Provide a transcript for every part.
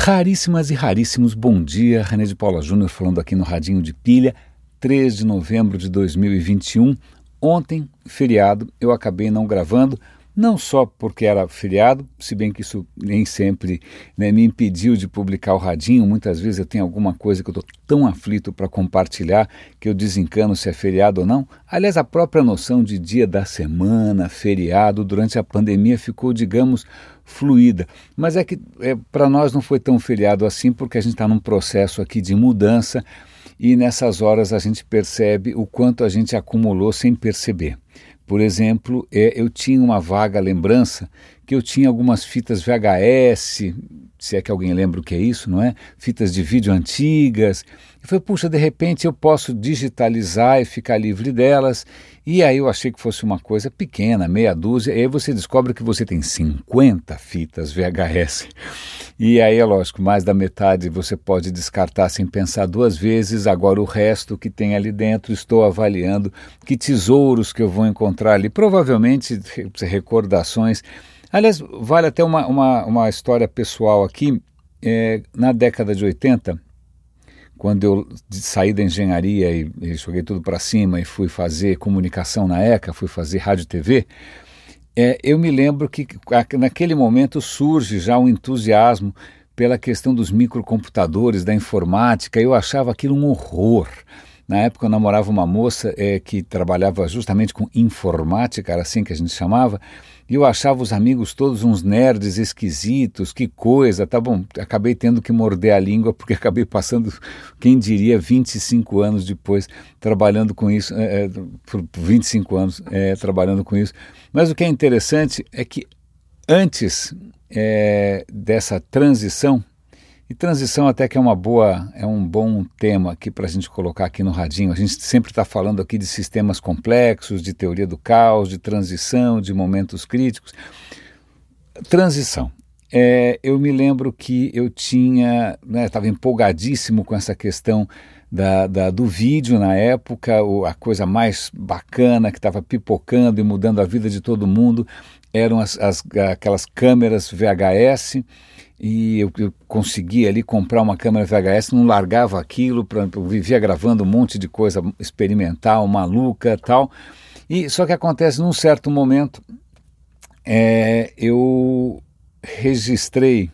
Raríssimas e raríssimos, bom dia, René de Paula Júnior falando aqui no Radinho de Pilha, 3 de novembro de 2021. Ontem, feriado, eu acabei não gravando, não só porque era feriado, se bem que isso nem sempre me impediu de publicar o Radinho. Muitas vezes eu tenho alguma coisa que eu estou tão aflito para compartilhar que eu desencano se é feriado ou não. Aliás, a própria noção de dia da semana, feriado, durante a pandemia ficou, digamos, fluida. Mas é que para nós não foi tão feriado assim, porque a gente está num processo aqui de mudança e nessas horas a gente percebe o quanto a gente acumulou sem perceber. Por exemplo, eu tinha uma vaga lembrança que eu tinha algumas fitas VHS, se é que alguém lembra o que é isso, não é? Fitas de vídeo antigas. Eu falei, puxa, de repente eu posso digitalizar e ficar livre delas. E aí eu achei que fosse uma coisa pequena, meia dúzia, e aí você descobre que você tem 50 fitas VHS. E aí é lógico, mais da metade você pode descartar sem pensar duas vezes. Agora o resto que tem ali dentro, estou avaliando que tesouros que eu vou encontrar ali, provavelmente recordações. Aliás, vale até uma história pessoal aqui. Na década de 80, quando eu saí da engenharia e joguei tudo para cima e fui fazer comunicação na ECA, fui fazer rádio e TV, eu me lembro que naquele momento surge já um entusiasmo pela questão dos microcomputadores, da informática. Eu achava aquilo um horror. Na época eu namorava uma moça que trabalhava justamente com informática, era assim que a gente chamava, e eu achava os amigos todos uns nerds esquisitos, que coisa, tá bom, acabei tendo que morder a língua, porque acabei passando, quem diria, 25 anos depois trabalhando com isso, por 25 anos trabalhando com isso. Mas o que é interessante é que antes dessa transição, e transição até que é um bom tema aqui para a gente colocar aqui no Radinho. A gente sempre está falando aqui de sistemas complexos, de teoria do caos, de transição, de momentos críticos. Transição. Eu me lembro que eu estava empolgadíssimo com essa questão do vídeo na época. A coisa mais bacana que estava pipocando e mudando a vida de todo mundo eram aquelas câmeras VHS. E eu consegui ali comprar uma câmera VHS, não largava aquilo, eu vivia gravando um monte de coisa experimental, maluca, tal. E só que acontece num certo momento, eu registrei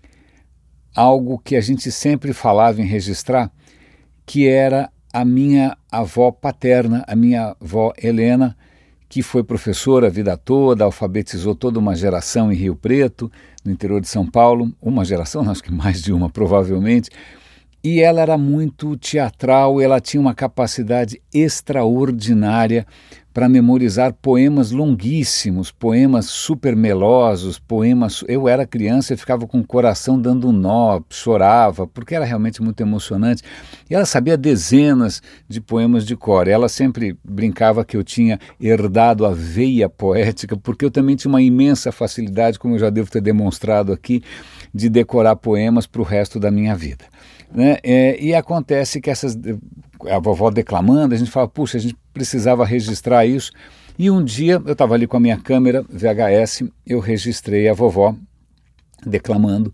algo que a gente sempre falava em registrar, que era a minha avó paterna, a minha avó Helena, que foi professora a vida toda, alfabetizou toda uma geração em Rio Preto, no interior de São Paulo, uma geração, acho que mais de uma provavelmente, e ela era muito teatral, ela tinha uma capacidade extraordinária para memorizar poemas longuíssimos, poemas super melosos, poemas... Eu era criança e ficava com o coração dando um nó, chorava, porque era realmente muito emocionante. E ela sabia dezenas de poemas de cor. Ela sempre brincava que eu tinha herdado a veia poética, porque eu também tinha uma imensa facilidade, como eu já devo ter demonstrado aqui, de decorar poemas para o resto da minha vida. Né? E acontece que a vovó declamando, a gente fala, puxa, a gente precisava registrar isso. E um dia eu estava ali com a minha câmera VHS, eu registrei a vovó declamando.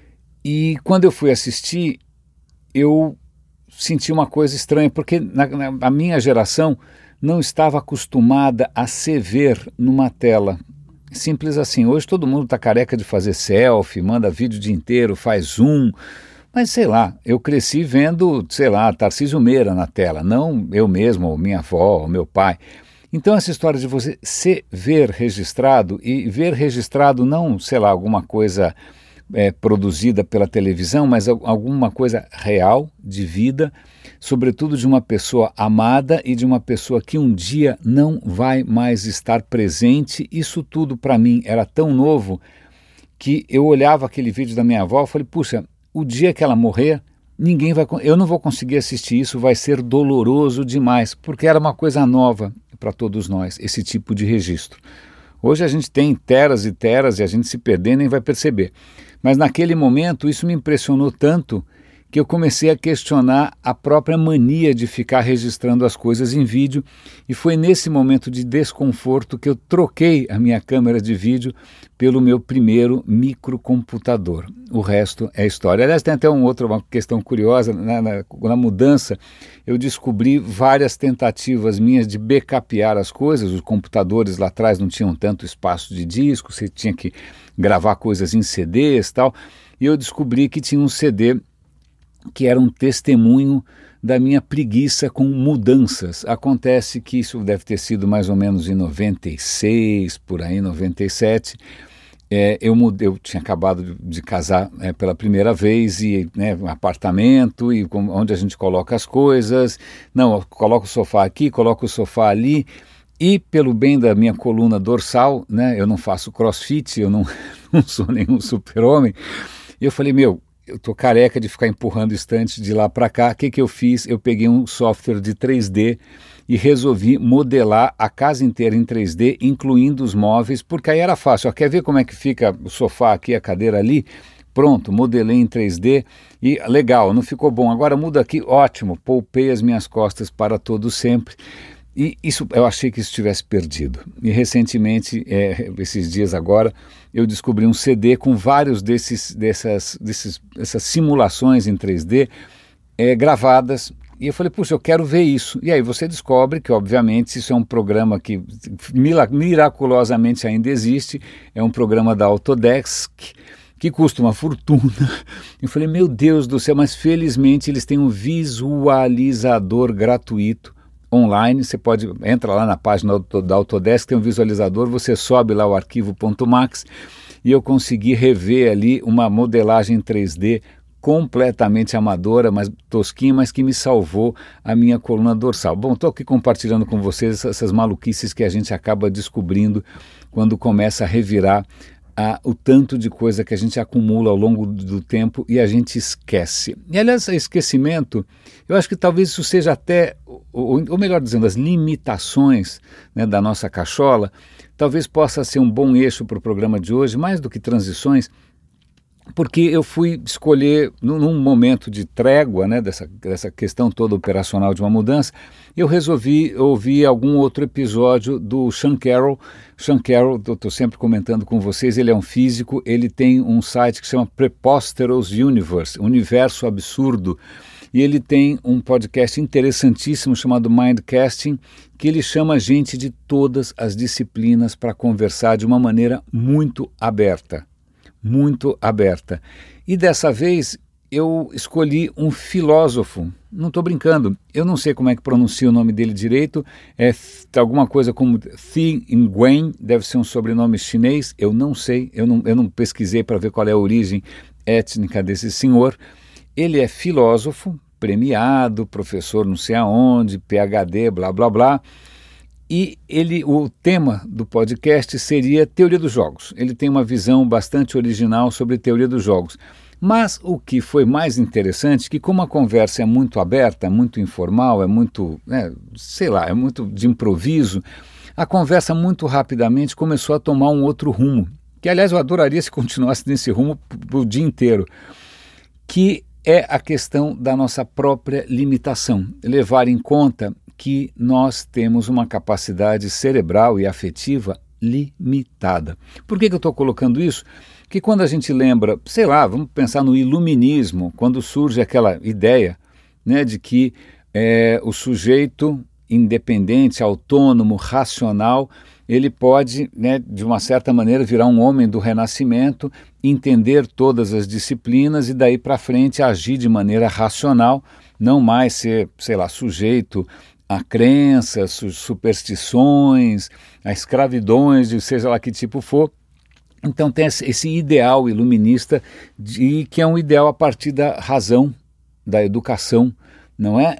E quando eu fui assistir, eu senti uma coisa estranha, porque a minha geração não estava acostumada a se ver numa tela. Simples assim. Hoje todo mundo está careca de fazer selfie, manda vídeo o dia inteiro, faz zoom. Mas, sei lá, eu cresci vendo, Tarcísio Meira na tela, não eu mesmo, ou minha avó, ou meu pai. Então, essa história de você se ver registrado, e ver registrado não, alguma coisa produzida pela televisão, mas alguma coisa real, de vida, sobretudo de uma pessoa amada e de uma pessoa que um dia não vai mais estar presente. Isso tudo, para mim, era tão novo que eu olhava aquele vídeo da minha avó e falei, puxa, o dia que ela morrer, eu não vou conseguir assistir isso, vai ser doloroso demais, porque era uma coisa nova para todos nós, esse tipo de registro. Hoje a gente tem teras e teras e a gente se perder nem vai perceber. Mas naquele momento isso me impressionou tanto que eu comecei a questionar a própria mania de ficar registrando as coisas em vídeo, e foi nesse momento de desconforto que eu troquei a minha câmera de vídeo pelo meu primeiro microcomputador. O resto é história. Aliás, tem até uma questão curiosa, na mudança eu descobri várias tentativas minhas de backupear as coisas. Os computadores lá atrás não tinham tanto espaço de disco, você tinha que gravar coisas em CDs e tal, e eu descobri que tinha um CD que era um testemunho da minha preguiça com mudanças. Acontece que isso deve ter sido mais ou menos em 96, por aí, 97. Eu tinha acabado de casar pela primeira vez, e um apartamento, e onde a gente coloca as coisas. Não, eu coloco o sofá aqui, coloco o sofá ali, e pelo bem da minha coluna dorsal, eu não faço crossfit, eu não sou nenhum super-homem, e eu falei, eu estou careca de ficar empurrando estante de lá para cá. O que eu fiz? Eu peguei um software de 3D e resolvi modelar a casa inteira em 3D, incluindo os móveis, porque aí era fácil. Quer ver como é que fica o sofá aqui, a cadeira ali? Pronto, modelei em 3D e legal, não ficou bom. Agora muda aqui, ótimo, poupei as minhas costas para todo sempre. E isso, eu achei que isso tivesse perdido. E recentemente, esses dias agora, eu descobri um CD com vários dessas simulações em 3D gravadas. E eu falei, puxa, eu quero ver isso. E aí você descobre que, obviamente, isso é um programa que miraculosamente ainda existe. É um programa da Autodesk, que custa uma fortuna. Eu falei, meu Deus do céu, mas felizmente eles têm um visualizador gratuito online. Você entra lá na página da Autodesk, tem um visualizador, você sobe lá o arquivo .max, e eu consegui rever ali uma modelagem 3D completamente amadora, mas tosquinha, mas que me salvou a minha coluna dorsal. Bom, estou aqui compartilhando com vocês essas maluquices que a gente acaba descobrindo quando começa a revirar o tanto de coisa que a gente acumula ao longo do tempo e a gente esquece. E, aliás, esquecimento, eu acho que talvez isso seja até, ou melhor dizendo, as limitações da nossa cachola, talvez possa ser um bom eixo para o programa de hoje, mais do que transições, porque eu fui escolher, num momento de trégua, dessa questão toda operacional de uma mudança, eu resolvi ouvir algum outro episódio do Sean Carroll. Sean Carroll, eu estou sempre comentando com vocês, ele é um físico, ele tem um site que se chama Preposterous Universe, Universo Absurdo, e ele tem um podcast interessantíssimo chamado Mindcasting, que ele chama gente de todas as disciplinas para conversar de uma maneira muito aberta. Muito aberta. E dessa vez eu escolhi um filósofo, não estou brincando, eu não sei como é que pronuncia o nome dele direito, alguma coisa como Thi Nguyen, deve ser um sobrenome chinês, eu não sei, eu não pesquisei para ver qual é a origem étnica desse senhor. Ele é filósofo, premiado, professor não sei aonde, PhD, blá blá blá. E o tema do podcast seria teoria dos jogos. Ele tem uma visão bastante original sobre teoria dos jogos. Mas o que foi mais interessante, que como a conversa é muito aberta, muito informal, é muito, é muito de improviso, a conversa muito rapidamente começou a tomar um outro rumo, que aliás eu adoraria se continuasse nesse rumo o dia inteiro, que é a questão da nossa própria limitação, levar em conta que nós temos uma capacidade cerebral e afetiva limitada. Por que eu estou colocando isso? Que quando a gente lembra, vamos pensar no iluminismo, quando surge aquela ideia de que o sujeito independente, autônomo, racional, ele pode, de uma certa maneira, virar um homem do Renascimento, entender todas as disciplinas e daí para frente agir de maneira racional, não mais ser, sujeito a crenças, superstições, a escravidões, de seja lá que tipo for. Então tem esse ideal iluminista que é um ideal a partir da razão, da educação, não é?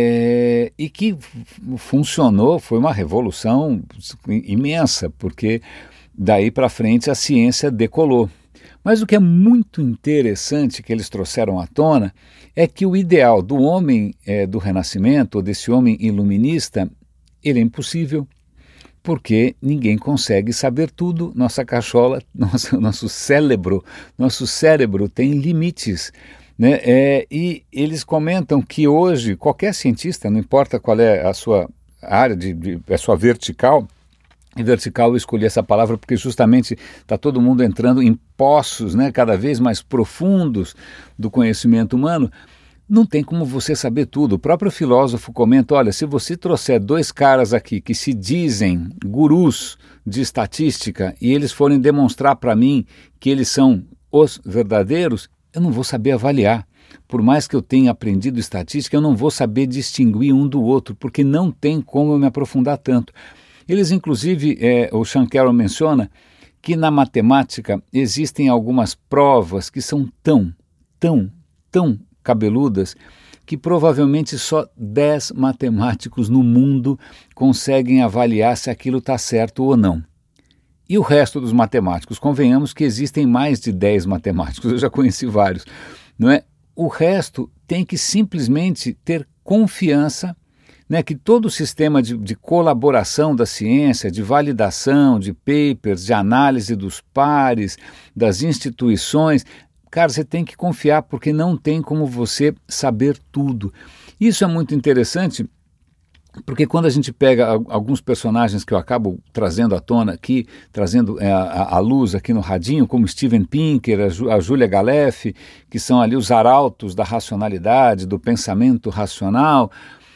E que funcionou, foi uma revolução imensa, porque daí para frente a ciência decolou. Mas o que é muito interessante que eles trouxeram à tona é que o ideal do homem do Renascimento, ou desse homem iluminista, ele é impossível, porque ninguém consegue saber tudo. Nossa cachola, nosso cérebro tem limites. né? E eles comentam que hoje qualquer cientista, não importa qual é a sua área, a sua vertical, e vertical eu escolhi essa palavra porque justamente está todo mundo entrando em poços, né, cada vez mais profundos do conhecimento humano. Não tem como você saber tudo. O próprio filósofo comenta, olha, se você trouxer dois caras aqui que se dizem gurus de estatística e eles forem demonstrar para mim que eles são os verdadeiros, eu não vou saber avaliar. Por mais que eu tenha aprendido estatística, eu não vou saber distinguir um do outro, porque não tem como eu me aprofundar tanto. Eles, inclusive, o Sean Carroll menciona que na matemática existem algumas provas que são tão cabeludas que provavelmente só 10 matemáticos no mundo conseguem avaliar se aquilo está certo ou não. E o resto dos matemáticos? Convenhamos que existem mais de 10 matemáticos, eu já conheci vários, não é? O resto tem que simplesmente ter confiança, né, que todo o sistema de colaboração da ciência, de validação, de papers, de análise dos pares, das instituições, cara, você tem que confiar porque não tem como você saber tudo. Isso é muito interessante porque quando a gente pega alguns personagens que eu acabo trazendo à tona aqui, trazendo à luz aqui no radinho, como Steven Pinker, a Julia Galef, que são ali os arautos da racionalidade, do pensamento racional,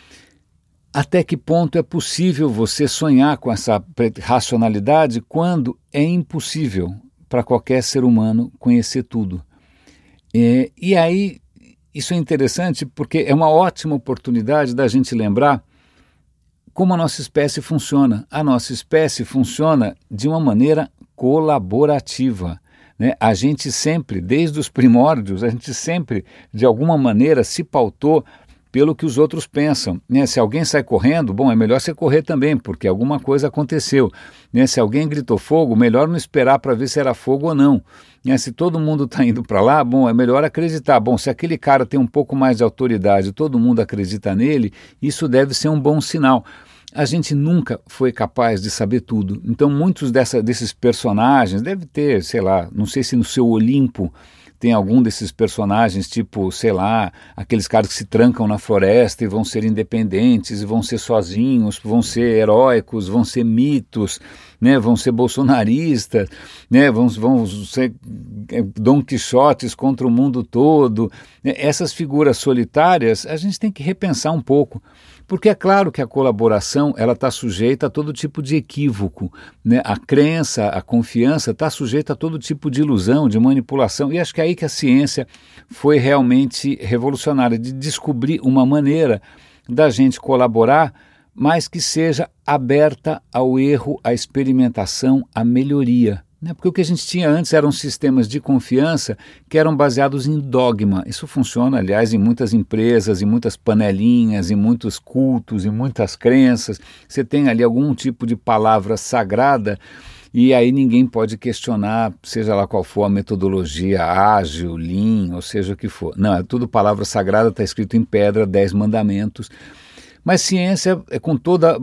até que ponto é possível você sonhar com essa racionalidade quando é impossível para qualquer ser humano conhecer tudo? E aí, isso é interessante porque é uma ótima oportunidade da gente lembrar como a nossa espécie funciona. A nossa espécie funciona de uma maneira colaborativa, né? A gente sempre, desde os primórdios, a gente sempre, de alguma maneira, se pautou pelo que os outros pensam, né? Se alguém sai correndo, bom, é melhor você correr também, porque alguma coisa aconteceu, né? Se alguém gritou fogo, melhor não esperar para ver se era fogo ou não, né? Se todo mundo está indo para lá, bom, é melhor acreditar. Bom, se aquele cara tem um pouco mais de autoridade, todo mundo acredita nele, isso deve ser um bom sinal. A gente nunca foi capaz de saber tudo, então muitos desses personagens, deve ter, sei lá, não sei se no seu Olimpo tem algum desses personagens, tipo, sei lá, aqueles caras que se trancam na floresta e vão ser independentes, e vão ser sozinhos, vão ser heróicos, vão ser mitos, né, vão ser bolsonaristas, né, vão ser Dom Quixotes contra o mundo todo. Essas figuras solitárias a gente tem que repensar um pouco. Porque é claro que a colaboração ela está sujeita a todo tipo de equívoco, né? A crença, a confiança está sujeita a todo tipo de ilusão, de manipulação, e acho que é aí que a ciência foi realmente revolucionária, de descobrir uma maneira da gente colaborar, mas que seja aberta ao erro, à experimentação, à melhoria. Porque o que a gente tinha antes eram sistemas de confiança que eram baseados em dogma. Isso funciona, aliás, em muitas empresas, em muitas panelinhas, em muitos cultos, em muitas crenças. Você tem ali algum tipo de palavra sagrada e aí ninguém pode questionar, seja lá qual for a metodologia, ágil, lean, ou seja o que for. Não, é tudo palavra sagrada, está escrito em pedra, 10 mandamentos. Mas ciência, com toda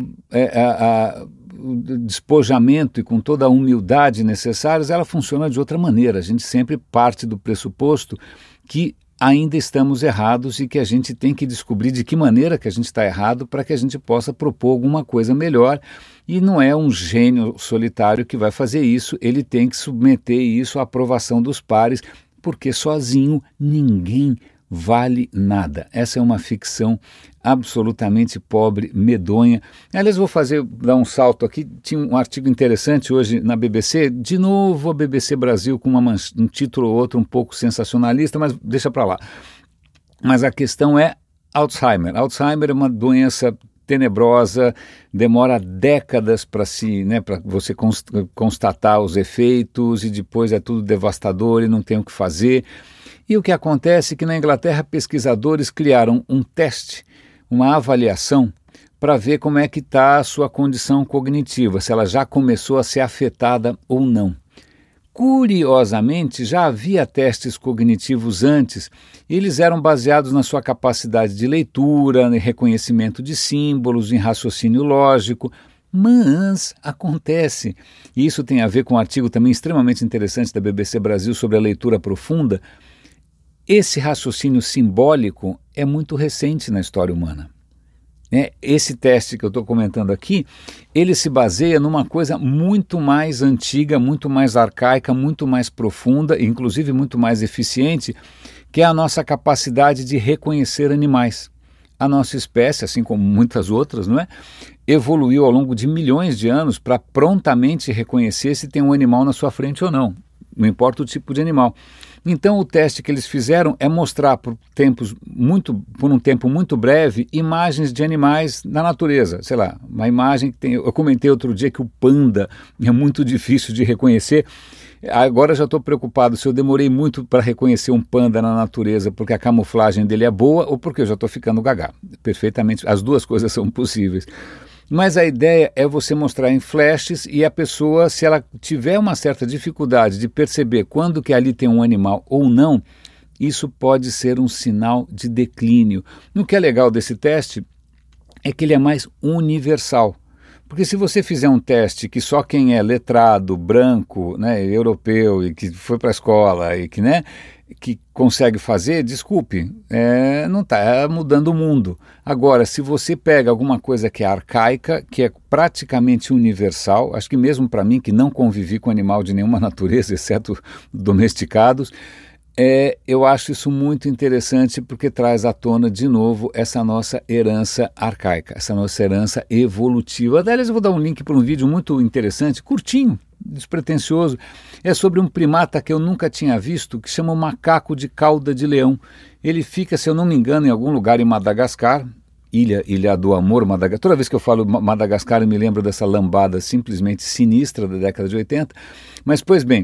o despojamento e com toda a humildade necessárias, ela funciona de outra maneira. A gente sempre parte do pressuposto que ainda estamos errados e que a gente tem que descobrir de que maneira que a gente está errado para que a gente possa propor alguma coisa melhor. E não é um gênio solitário que vai fazer isso, ele tem que submeter isso à aprovação dos pares, porque sozinho ninguém vale nada. Essa é uma ficção absolutamente pobre, medonha. Aliás, vou dar um salto aqui. Tinha um artigo interessante hoje na BBC, de novo a BBC Brasil com um título ou outro um pouco sensacionalista, mas deixa para lá. Mas a questão é Alzheimer. Alzheimer é uma doença tenebrosa, demora décadas para você constatar os efeitos e depois é tudo devastador e não tem o que fazer. E o que acontece é que na Inglaterra pesquisadores criaram um teste, uma avaliação, para ver como é que está a sua condição cognitiva, se ela já começou a ser afetada ou não. Curiosamente, já havia testes cognitivos antes, eles eram baseados na sua capacidade de leitura, em reconhecimento de símbolos, em raciocínio lógico, mas acontece, e isso tem a ver com um artigo também extremamente interessante da BBC Brasil sobre a leitura profunda. Esse raciocínio simbólico é muito recente na história humana. Esse teste que eu estou comentando aqui, ele se baseia numa coisa muito mais antiga, muito mais arcaica, muito mais profunda, inclusive muito mais eficiente, que é a nossa capacidade de reconhecer animais. A nossa espécie, assim como muitas outras, não é? Evoluiu ao longo de milhões de anos para prontamente reconhecer se tem um animal na sua frente ou não. Não importa o tipo de animal. Então o teste que eles fizeram é mostrar por um tempo muito breve imagens de animais na natureza. Sei lá, uma imagem que tem... Eu comentei outro dia que o panda é muito difícil de reconhecer. Agora já estou preocupado se eu demorei muito para reconhecer um panda na natureza porque a camuflagem dele é boa ou porque eu já estou ficando gaga. Perfeitamente, as duas coisas são possíveis. Mas a ideia é você mostrar em flashes e a pessoa, se ela tiver uma certa dificuldade de perceber quando que ali tem um animal ou não, isso pode ser um sinal de declínio. O que é legal desse teste é que ele é mais universal. Porque se você fizer um teste que só quem é letrado, branco, né, europeu e que foi para a escola e que consegue fazer, desculpe, não está mudando o mundo. Agora, se você pega alguma coisa que é arcaica, que é praticamente universal, acho que mesmo para mim, que não convivi com animal de nenhuma natureza, exceto domesticados, eu acho isso muito interessante porque traz à tona de novo essa nossa herança arcaica, essa nossa herança evolutiva. Aliás, eu vou dar um link para um vídeo muito interessante, curtinho, despretensioso. É sobre um primata que eu nunca tinha visto, que chama o macaco de cauda de leão. Ele fica, se eu não me engano, em algum lugar em Madagascar, Ilha do Amor, Madagascar. Toda vez que eu falo Madagascar eu me lembro dessa lambada simplesmente sinistra da década de 80. Mas, pois bem,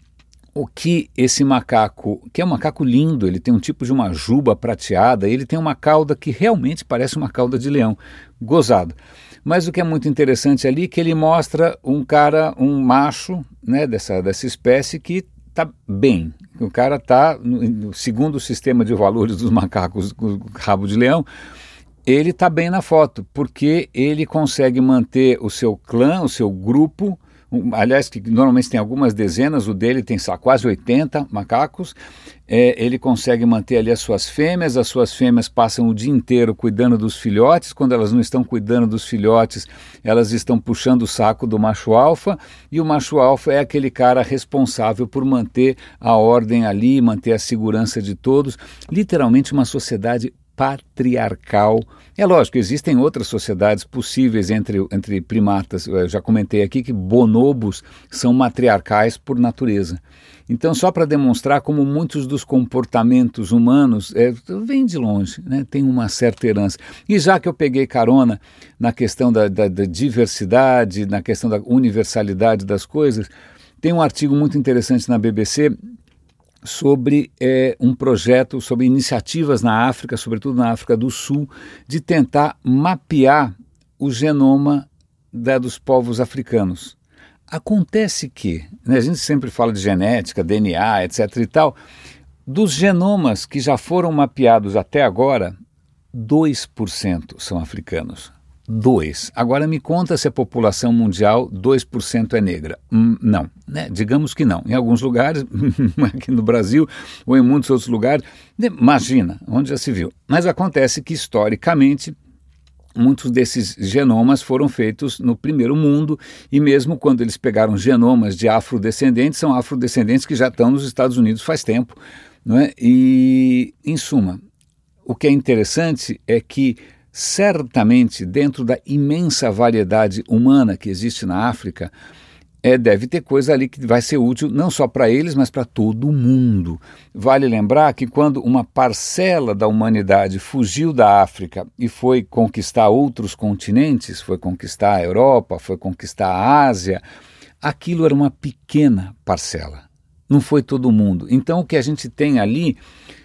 o que esse macaco, que é um macaco lindo, ele tem um tipo de uma juba prateada, ele tem uma cauda que realmente parece uma cauda de leão, gozado. Mas o que é muito interessante ali é que ele mostra um macho, né, dessa espécie que está bem. O cara está, segundo o sistema de valores dos macacos com rabo de leão, ele está bem na foto, porque ele consegue manter o seu clã, o seu grupo. Aliás, que normalmente tem algumas dezenas, o dele tem quase 80 macacos, ele consegue manter ali as suas fêmeas passam o dia inteiro cuidando dos filhotes, quando elas não estão cuidando dos filhotes, elas estão puxando o saco do macho alfa, e o macho alfa é aquele cara responsável por manter a ordem ali, manter a segurança de todos, literalmente uma sociedade patriarcal. É lógico, existem outras sociedades possíveis entre primatas. Eu já comentei aqui que bonobos são matriarcais por natureza. Então, só para demonstrar como muitos dos comportamentos humanos vêm de longe, né? Tem uma certa herança. E já que eu peguei carona na questão da diversidade, na questão da universalidade das coisas, tem um artigo muito interessante na BBC sobre um projeto, sobre iniciativas na África, sobretudo na África do Sul, de tentar mapear o genoma dos povos africanos. Acontece que, né, a gente sempre fala de genética, DNA, etc. e tal, dos genomas que já foram mapeados até agora, 2% são africanos. 2%. Agora me conta se a população mundial 2% é negra. Não, né? Digamos que não. Em alguns lugares, aqui no Brasil ou em muitos outros lugares, imagina, onde já se viu. Mas acontece que historicamente muitos desses genomas foram feitos no primeiro mundo e mesmo quando eles pegaram genomas de afrodescendentes, são afrodescendentes que já estão nos Estados Unidos faz tempo, não é? E, em suma, o que é interessante é que certamente, dentro da imensa variedade humana que existe na África, deve ter coisa ali que vai ser útil não só para eles, mas para todo mundo. Vale lembrar que quando uma parcela da humanidade fugiu da África e foi conquistar outros continentes, foi conquistar a Europa, foi conquistar a Ásia, aquilo era uma pequena parcela, não foi todo mundo. Então o que a gente tem ali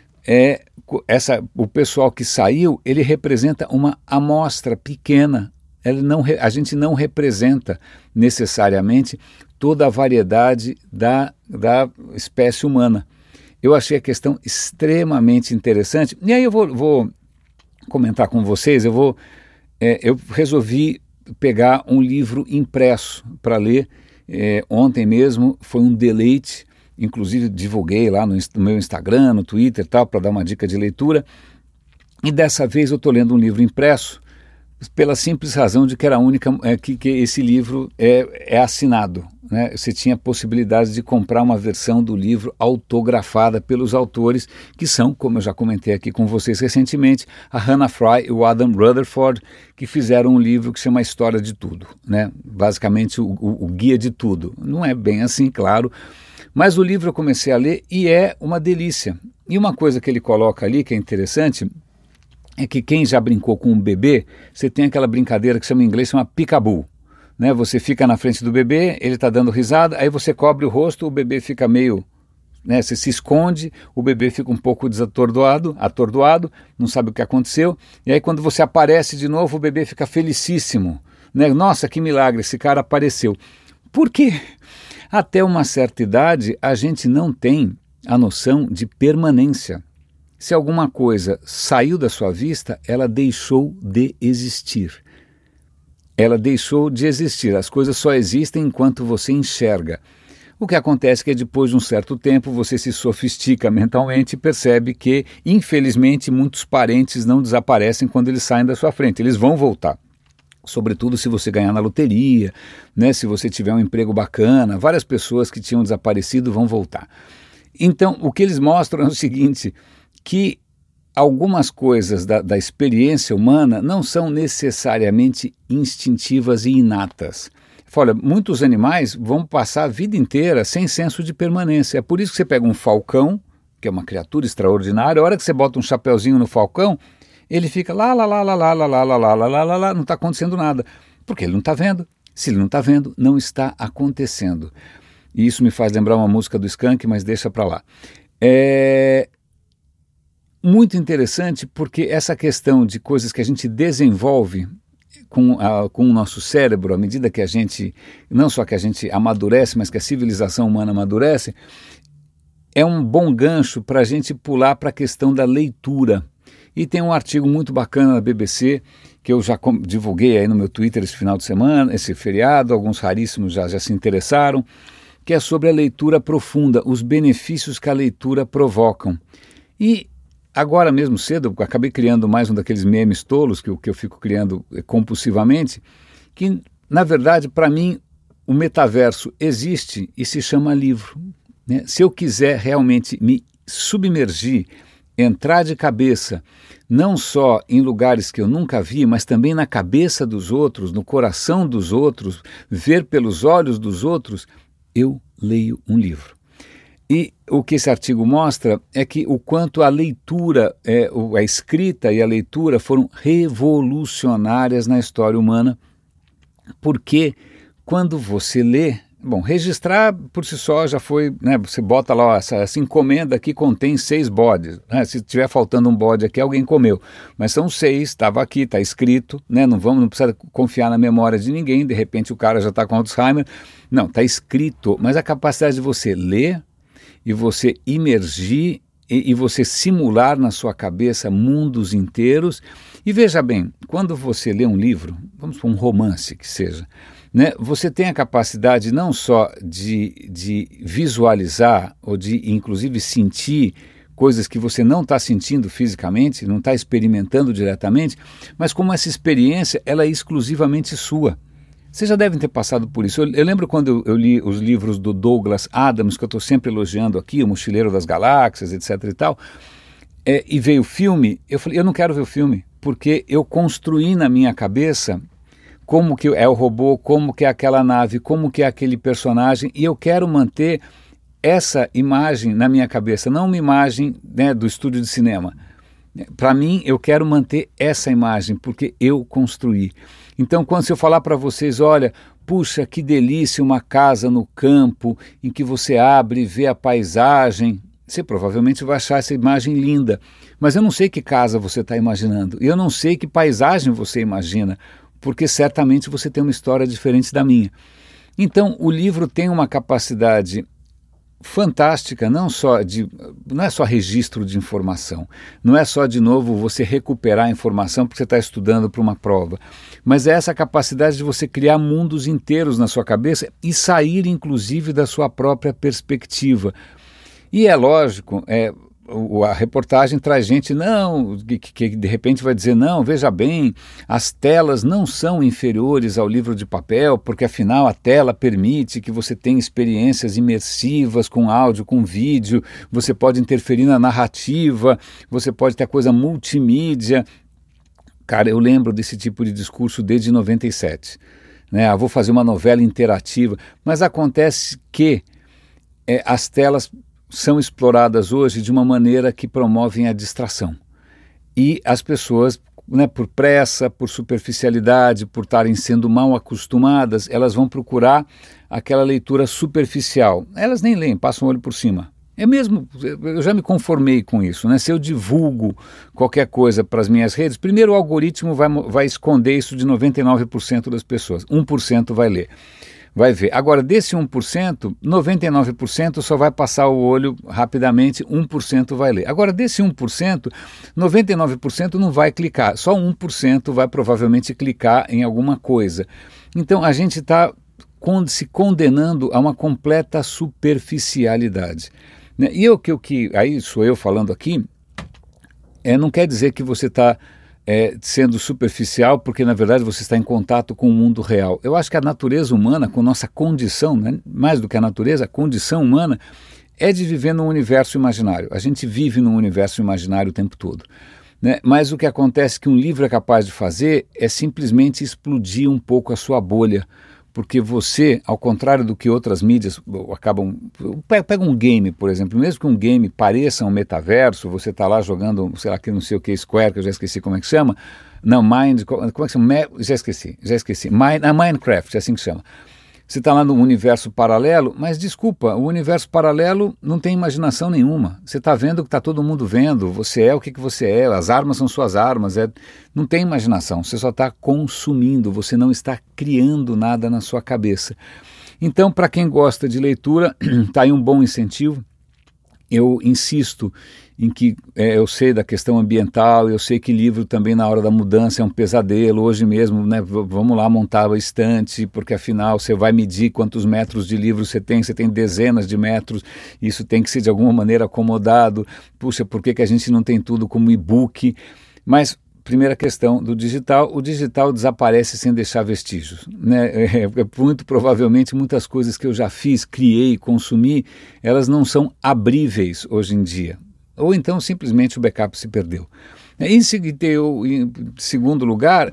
o pessoal que saiu, ele representa uma amostra pequena. A gente não representa necessariamente toda a variedade da espécie humana. Eu achei a questão extremamente interessante. E aí eu vou comentar com vocês, eu resolvi pegar um livro impresso para ler. Ontem mesmo foi um deleite. inclusive divulguei lá no meu Instagram, no Twitter e tal, para dar uma dica de leitura. E dessa vez eu estou lendo um livro impresso, pela simples razão de que era a única que esse livro é assinado, né? Você tinha possibilidade de comprar uma versão do livro autografada pelos autores, que são, como eu já comentei aqui com vocês recentemente, a Hannah Fry e o Adam Rutherford, que fizeram um livro que chama A História de Tudo, né? Basicamente o guia de tudo. Não é bem assim, claro, mas o livro eu comecei a ler e é uma delícia. E uma coisa que ele coloca ali que é interessante é que quem já brincou com um bebê, você tem aquela brincadeira que chama em inglês, chama peekaboo, né? Você fica na frente do bebê, ele está dando risada, aí você cobre o rosto, o bebê fica meio, né? Você se esconde, o bebê fica um pouco atordoado, não sabe o que aconteceu, e aí quando você aparece de novo, o bebê fica felicíssimo, né? Nossa, que milagre, esse cara apareceu. Por quê? Até uma certa idade, a gente não tem a noção de permanência. Se alguma coisa saiu da sua vista, ela deixou de existir. Ela deixou de existir. As coisas só existem enquanto você enxerga. O que acontece é que depois de um certo tempo você se sofistica mentalmente e percebe que, infelizmente, muitos parentes não desaparecem quando eles saem da sua frente. Eles vão voltar. Sobretudo se você ganhar na loteria, né? Se você tiver um emprego bacana, várias pessoas que tinham desaparecido vão voltar. Então, o que eles mostram é o seguinte, que algumas coisas da experiência humana não são necessariamente instintivas e inatas. Olha, muitos animais vão passar a vida inteira sem senso de permanência. É por isso que você pega um falcão, que é uma criatura extraordinária, a hora que você bota um chapeuzinho no falcão, ele fica lá, não está acontecendo nada, porque ele não está vendo. Se ele não está vendo, não está acontecendo. E isso me faz lembrar uma música do Skank, mas deixa para lá. Muito interessante porque essa questão de coisas que a gente desenvolve com o nosso cérebro, à medida que a gente, não só que a gente amadurece, mas que a civilização humana amadurece, é um bom gancho para a gente pular para a questão da leitura. E tem um artigo muito bacana na BBC, que eu já divulguei aí no meu Twitter esse final de semana, esse feriado, alguns raríssimos já se interessaram, que é sobre a leitura profunda, os benefícios que a leitura provocam. E agora mesmo cedo, eu acabei criando mais um daqueles memes tolos que eu fico criando compulsivamente, que, na verdade, para mim, o metaverso existe e se chama livro, né? Se eu quiser realmente me submergir, entrar de cabeça, não só em lugares que eu nunca vi, mas também na cabeça dos outros, no coração dos outros, ver pelos olhos dos outros, eu leio um livro. E o que esse artigo mostra é que o quanto a leitura, a escrita e a leitura foram revolucionárias na história humana, porque quando você lê, bom, registrar por si só já foi, né, você bota lá, essa encomenda aqui contém 6 bodes, né, se tiver faltando um bode aqui, alguém comeu, mas são 6, estava aqui, está escrito, né, não precisa confiar na memória de ninguém, de repente o cara já está com Alzheimer, não, está escrito, mas a capacidade de você ler e você imergir e você simular na sua cabeça mundos inteiros. E veja bem, quando você lê um livro, vamos para um romance que seja, né, você tem a capacidade não só de visualizar ou de inclusive sentir coisas que você não está sentindo fisicamente, não está experimentando diretamente, mas como essa experiência ela é exclusivamente sua. Vocês já devem ter passado por isso. Eu lembro quando eu li os livros do Douglas Adams, que eu estou sempre elogiando aqui, O Mochileiro das Galáxias, etc. e tal, e veio o filme, eu falei, eu não quero ver o filme, porque eu construí na minha cabeça como que é o robô, como que é aquela nave, como que é aquele personagem, e eu quero manter essa imagem na minha cabeça, não uma imagem, né, do estúdio de cinema. Para mim, eu quero manter essa imagem, porque eu construí. Então, quando eu falar para vocês, olha, puxa, que delícia uma casa no campo, em que você abre e vê a paisagem, você provavelmente vai achar essa imagem linda. Mas eu não sei que casa você está imaginando, e eu não sei que paisagem você imagina, porque certamente você tem uma história diferente da minha. Então, o livro tem uma capacidade fantástica, não é só registro de informação, não é só de novo você recuperar a informação porque você está estudando para uma prova, mas é essa capacidade de você criar mundos inteiros na sua cabeça e sair inclusive da sua própria perspectiva. E é lógico, a reportagem traz gente que de repente vai dizer, não, veja bem, as telas não são inferiores ao livro de papel, porque afinal a tela permite que você tenha experiências imersivas com áudio, com vídeo, você pode interferir na narrativa, você pode ter coisa multimídia. Cara, eu lembro desse tipo de discurso desde 97. Né? Vou fazer uma novela interativa, mas acontece que as telas são exploradas hoje de uma maneira que promovem a distração. E as pessoas, né, por pressa, por superficialidade, por estarem sendo mal acostumadas, elas vão procurar aquela leitura superficial. Elas nem leem, passam o olho por cima. Eu já me conformei com isso, né? Se eu divulgo qualquer coisa para as minhas redes, primeiro o algoritmo vai esconder isso de 99% das pessoas, 1% vai ler. Vai ver. Agora, desse 1%, 99% só vai passar o olho rapidamente, 1% vai ler. Agora, desse 1%, 99% não vai clicar, só 1% vai provavelmente clicar em alguma coisa. Então, a gente está se condenando a uma completa superficialidade. Né? E aí sou eu falando aqui, não quer dizer que você está sendo superficial, porque na verdade você está em contato com o mundo real. Eu acho que a natureza humana, com nossa condição, né, mais do que a natureza, a condição humana é de viver num universo imaginário. A gente vive num universo imaginário o tempo todo. Né? Mas o que acontece que um livro é capaz de fazer é simplesmente explodir um pouco a sua bolha, porque você, ao contrário do que outras mídias acabam... Pega um game, por exemplo, mesmo que um game pareça um metaverso, você está lá jogando, sei lá, que não sei o que, Square, que eu já esqueci como é que chama, não, como é que chama? Já esqueci, Minecraft, é assim que chama. Você está lá num universo paralelo, mas desculpa, o universo paralelo não tem imaginação nenhuma. Você está vendo o que está todo mundo vendo, você é o que você é, as armas são suas armas, não tem imaginação, você só está consumindo, você não está criando nada na sua cabeça. Então, para quem gosta de leitura, está aí um bom incentivo. Eu insisto em que eu sei da questão ambiental, eu sei que livro também na hora da mudança é um pesadelo, hoje mesmo, né, vamos lá montar a estante, porque afinal você vai medir quantos metros de livro você tem dezenas de metros, isso tem que ser de alguma maneira acomodado, puxa, por que a gente não tem tudo como e-book? Mas primeira questão do digital, o digital desaparece sem deixar vestígios. Né? Muito provavelmente muitas coisas que eu já fiz, criei, consumi, elas não são abríveis hoje em dia. Ou então simplesmente o backup se perdeu. Em segundo lugar,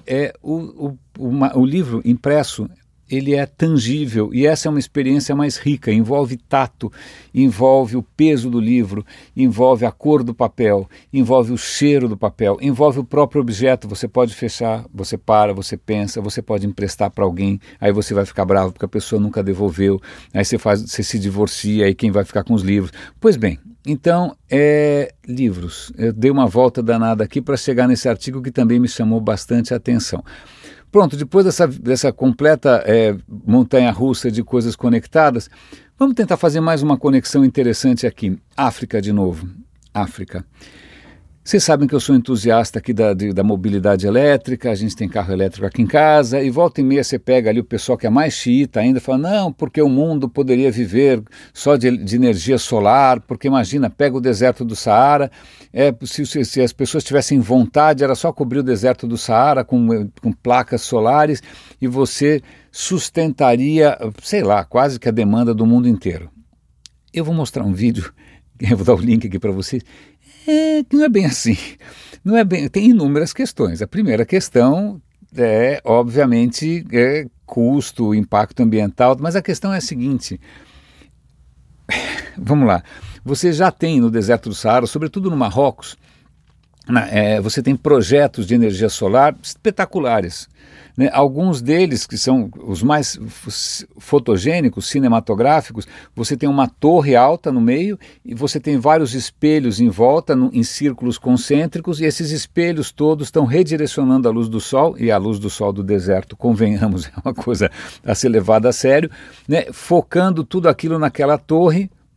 o livro impresso, ele é tangível e essa é uma experiência mais rica, envolve tato, envolve o peso do livro, envolve a cor do papel, envolve o cheiro do papel, envolve o próprio objeto, você pode fechar, você para, você pensa, você pode emprestar para alguém, aí você vai ficar bravo porque a pessoa nunca devolveu, aí você se divorcia, aí quem vai ficar com os livros? Pois bem, então, livros, eu dei uma volta danada aqui para chegar nesse artigo que também me chamou bastante a atenção. Pronto, depois dessa completa montanha-russa de coisas conectadas, vamos tentar fazer mais uma conexão interessante aqui. África de novo. África. Vocês sabem que eu sou entusiasta aqui da mobilidade elétrica, a gente tem carro elétrico aqui em casa, e volta e meia você pega ali o pessoal que é mais xiita ainda, fala, não, porque o mundo poderia viver só de energia solar, porque imagina, pega o deserto do Saara, se as pessoas tivessem vontade, era só cobrir o deserto do Saara com placas solares, e você sustentaria, sei lá, quase que a demanda do mundo inteiro. Eu vou mostrar um vídeo, eu vou dar o link aqui para vocês, que não é bem assim, tem inúmeras questões. A primeira questão obviamente, custo, impacto ambiental, mas a questão é a seguinte, vamos lá, você já tem no deserto do Saara, sobretudo no Marrocos, você tem projetos de energia solar espetaculares, né? Alguns deles que são os mais fotogênicos, cinematográficos, você tem uma torre alta no meio e você tem vários espelhos em volta, em círculos concêntricos, e esses espelhos todos estão redirecionando a luz do sol, e a luz do sol do deserto, convenhamos, é uma coisa a ser levada a sério, né? Focando tudo aquilo naquela torre,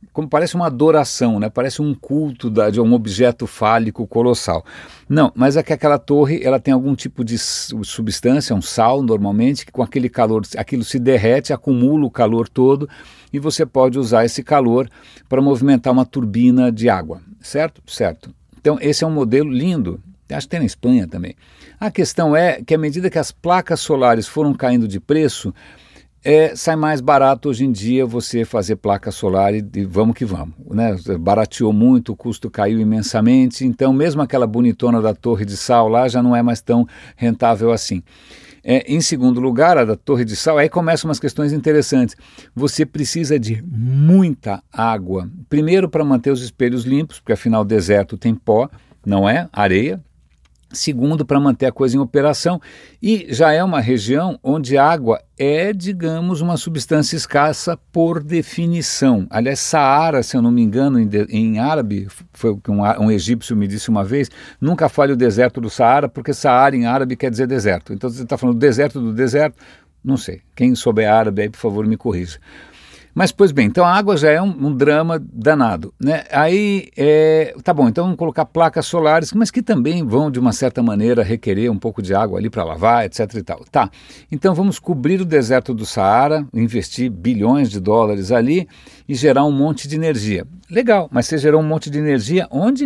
como parece uma adoração, né? Parece um culto de um objeto fálico colossal. Não, mas é que aquela torre ela tem algum tipo de substância, um sal normalmente, que com aquele calor, aquilo se derrete, acumula o calor todo e você pode usar esse calor para movimentar uma turbina de água, certo? Certo. Então esse é um modelo lindo, acho que tem na Espanha também. A questão é que à medida que as placas solares foram caindo de preço, sai mais barato hoje em dia você fazer placa solar e vamos que vamos, né? Barateou muito, o custo caiu imensamente, então mesmo aquela bonitona da torre de sal lá já não é mais tão rentável assim. Em segundo lugar, a da torre de sal, aí começam umas questões interessantes. Você precisa de muita água, primeiro para manter os espelhos limpos, porque afinal o deserto tem pó, não é? Areia. Segundo, para manter a coisa em operação, e já é uma região onde a água é, digamos, uma substância escassa por definição. Aliás, Saara, se eu não me engano, em árabe, foi o que um egípcio me disse uma vez, nunca fale o deserto do Saara, porque Saara em árabe quer dizer deserto. Então você está falando deserto do deserto? Não sei. Quem souber árabe aí, por favor, me corrija. Mas, pois bem, então a água já é um drama danado, né? Aí, tá bom, então vamos colocar placas solares, mas que também vão, de uma certa maneira, requerer um pouco de água ali para lavar, etc e tal. Tá, então vamos cobrir o deserto do Saara, investir bilhões de dólares ali e gerar um monte de energia. Legal, mas você gerou um monte de energia onde?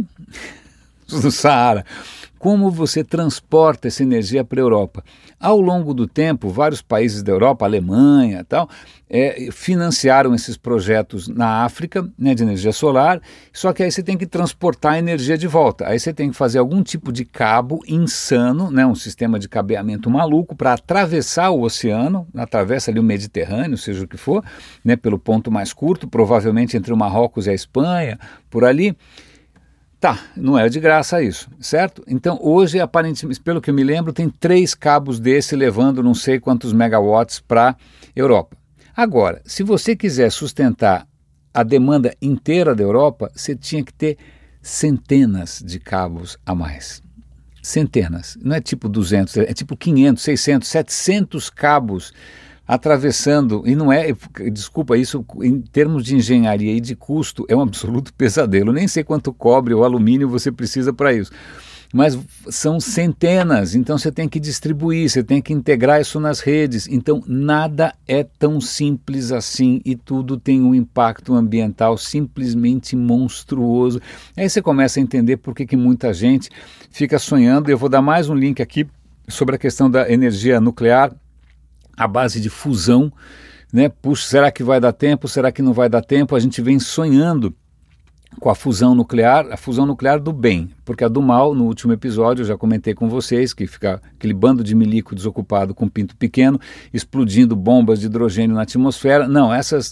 No Saara. Como você transporta essa energia para a Europa? Ao longo do tempo, vários países da Europa, Alemanha e tal, financiaram esses projetos na África, né, de energia solar, só que aí você tem que transportar a energia de volta. Aí você tem que fazer algum tipo de cabo insano, né, um sistema de cabeamento maluco para atravessar o oceano, atravessa ali o Mediterrâneo, seja o que for, né, pelo ponto mais curto, provavelmente entre o Marrocos e a Espanha, por ali. Tá, não é de graça isso, certo? Então hoje, aparentemente, pelo que eu me lembro, tem 3 cabos desse levando não sei quantos megawatts para a Europa. Agora, se você quiser sustentar a demanda inteira da Europa, você tinha que ter centenas de cabos a mais. Centenas, não é tipo 200, é tipo 500, 600, 700 cabos atravessando, e não é, desculpa, isso em termos de engenharia e de custo é um absoluto pesadelo, nem sei quanto cobre ou alumínio você precisa para isso, mas são centenas, então você tem que distribuir, você tem que integrar isso nas redes, então nada é tão simples assim e tudo tem um impacto ambiental simplesmente monstruoso. Aí você começa a entender por que muita gente fica sonhando. Eu vou dar mais um link aqui sobre a questão da energia nuclear, a base de fusão, né? Puxa, será que vai dar tempo? Será que não vai dar tempo? A gente vem sonhando com a fusão nuclear do bem, porque a do mal, no último episódio, eu já comentei com vocês, que fica aquele bando de milico desocupado com pinto pequeno, explodindo bombas de hidrogênio na atmosfera. Não,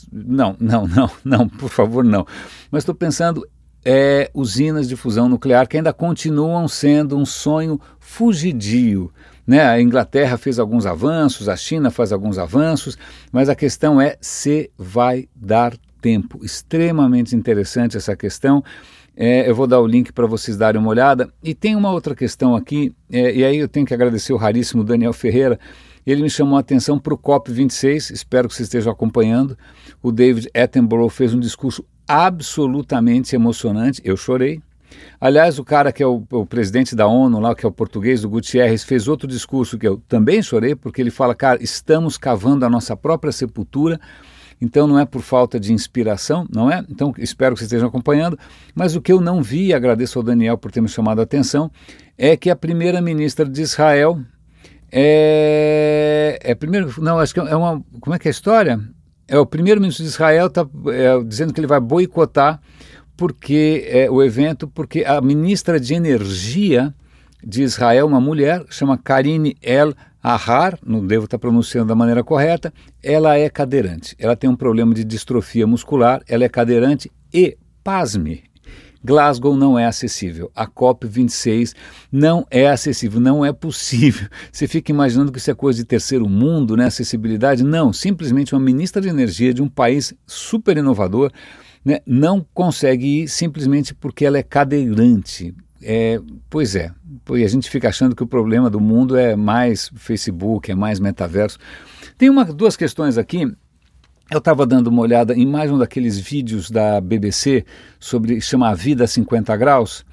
não, por favor, não. Mas estou pensando, usinas de fusão nuclear que ainda continuam sendo um sonho fugidio, né? A Inglaterra fez alguns avanços, a China faz alguns avanços, mas a questão é se vai dar tempo. Extremamente interessante essa questão. Eu vou dar o link para vocês darem uma olhada. E tem uma outra questão aqui, e aí eu tenho que agradecer o raríssimo Daniel Ferreira. Ele me chamou a atenção para o COP26, espero que vocês estejam acompanhando. O David Attenborough fez um discurso absolutamente emocionante, eu chorei. Aliás, o cara que é o presidente da ONU, lá, que é o português, o Gutierrez, fez outro discurso que eu também chorei, porque ele fala, cara, estamos cavando a nossa própria sepultura, então não é por falta de inspiração, não é? Então espero que vocês estejam acompanhando, mas o que eu não vi, e agradeço ao Daniel por ter me chamado a atenção, é que a primeira-ministra de Israel acho que é uma, como é que é a história? O primeiro-ministro de Israel está dizendo que ele vai boicotar o evento, porque a ministra de Energia de Israel, uma mulher, chama Karine El-Ahar, não devo estar pronunciando da maneira correta, ela é cadeirante, ela tem um problema de distrofia muscular, ela é cadeirante e, pasme, Glasgow não é acessível, a COP26 não é acessível, não é possível. Você fica imaginando que isso é coisa de terceiro mundo, né, acessibilidade? Não, simplesmente uma ministra de energia de um país super inovador, né, não consegue ir simplesmente porque ela é cadeirante. Pois é, a gente fica achando que o problema do mundo é mais Facebook, é mais metaverso. Tem duas questões aqui. Eu estava dando uma olhada em mais um daqueles vídeos da BBC chama A Vida a 50 Graus,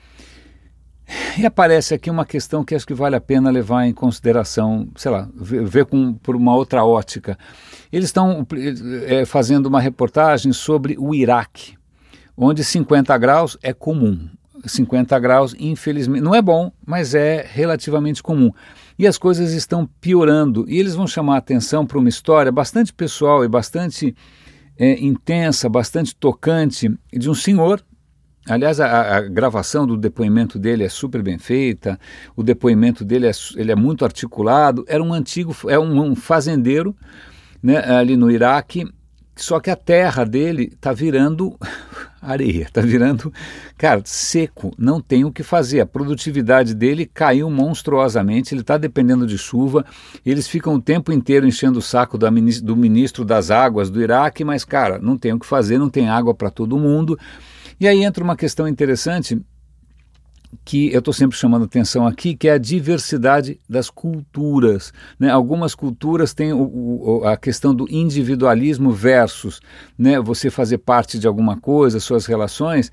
e aparece aqui uma questão que acho que vale a pena levar em consideração, sei lá, ver por uma outra ótica. Eles estão fazendo uma reportagem sobre o Iraque, onde 50 graus é comum. 50 graus, infelizmente, não é bom, mas é relativamente comum. E as coisas estão piorando. E eles vão chamar a atenção para uma história bastante pessoal e bastante intensa, bastante tocante, de um senhor. Aliás, a gravação do depoimento dele é super bem feita, o depoimento dele ele é muito articulado. Era um fazendeiro, né, ali no Iraque, só que a terra dele está virando areia, está virando, cara, seco, não tem o que fazer. A produtividade dele caiu monstruosamente, ele está dependendo de chuva, eles ficam o tempo inteiro enchendo o saco do ministro das águas do Iraque, mas, cara, não tem o que fazer, não tem água para todo mundo. E aí entra uma questão interessante que eu estou sempre chamando atenção aqui, que é a diversidade das culturas, né? Algumas culturas têm a questão do individualismo versus, né, você fazer parte de alguma coisa, suas relações,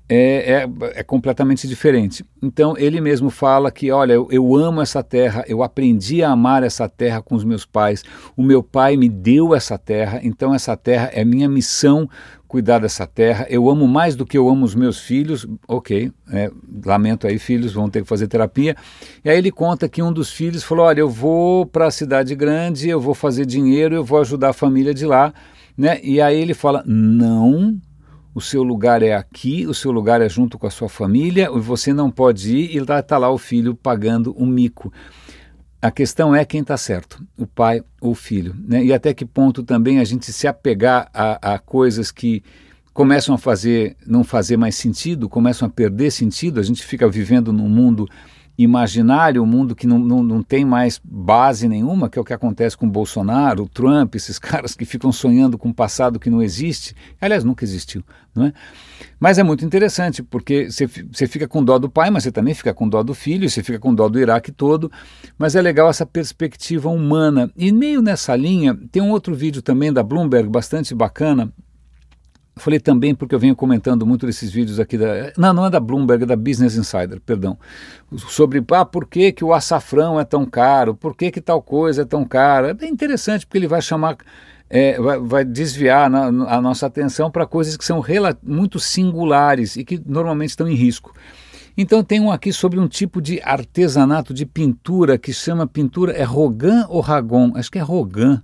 é completamente diferente. Então ele mesmo fala que, olha, eu amo essa terra, eu aprendi a amar essa terra com os meus pais, o meu pai me deu essa terra, então essa terra é minha missão, cuidar dessa terra, eu amo mais do que eu amo os meus filhos, ok, lamento aí, filhos vão ter que fazer terapia. E aí ele conta que um dos filhos falou, olha, eu vou para a cidade grande, eu vou fazer dinheiro, eu vou ajudar a família de lá, né? E aí ele fala, não, o seu lugar é aqui, o seu lugar é junto com a sua família, você não pode ir, e está lá o filho pagando um mico. A questão é quem está certo, o pai ou o filho, né? E até que ponto também a gente se apegar a coisas que começam a não fazer mais sentido, começam a perder sentido, a gente fica vivendo num mundo imaginário, um mundo que não tem mais base nenhuma, que é o que acontece com o Bolsonaro, o Trump, esses caras que ficam sonhando com um passado que não existe, aliás, nunca existiu, não é? Mas é muito interessante, porque você fica com dó do pai, mas você também fica com dó do filho, você fica com dó do Iraque todo, mas é legal essa perspectiva humana. E meio nessa linha, tem um outro vídeo também da Bloomberg, bastante bacana. Eu falei também porque eu venho comentando muito desses vídeos aqui, não é da Bloomberg, é da Business Insider, perdão, sobre por que o açafrão é tão caro, por que tal coisa é tão cara. É bem interessante porque ele vai chamar, vai desviar a nossa atenção para coisas que são muito singulares e que normalmente estão em risco. Então tem um aqui sobre um tipo de artesanato de pintura que chama pintura, é Rogan ou Ragon? Acho que é Rogan.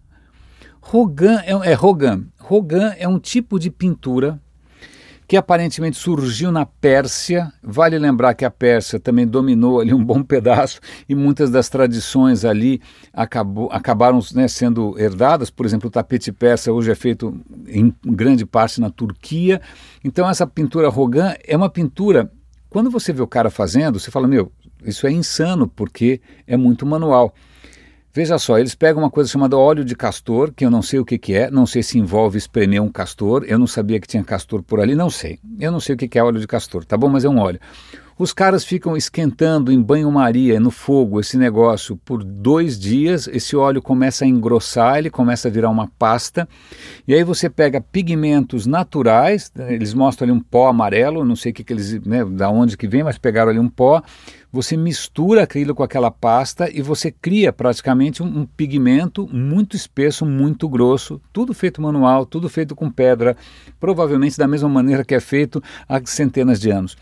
Rogan. Rogan é um tipo de pintura que aparentemente surgiu na Pérsia. Vale lembrar que a Pérsia também dominou ali um bom pedaço e muitas das tradições ali acabaram, né, sendo herdadas. Por exemplo, o tapete persa hoje é feito em grande parte na Turquia. Então essa pintura Rogan é uma pintura, quando você vê o cara fazendo, você fala, meu, isso é insano porque é muito manual. Veja só, eles pegam uma coisa chamada óleo de castor, que eu não sei o que é, não sei se envolve espremer um castor, eu não sabia que tinha castor por ali, não sei. Eu não sei o que é óleo de castor, tá bom, mas é um óleo. Os caras ficam esquentando em banho-maria, no fogo, esse negócio por 2 dias, esse óleo começa a engrossar, ele começa a virar uma pasta, e aí você pega pigmentos naturais, eles mostram ali um pó amarelo, não sei o que eles, né, da onde que vem, mas pegaram ali um pó, você mistura aquilo com aquela pasta e você cria praticamente um pigmento muito espesso, muito grosso, tudo feito manual, tudo feito com pedra, provavelmente da mesma maneira que é feito há centenas de anos.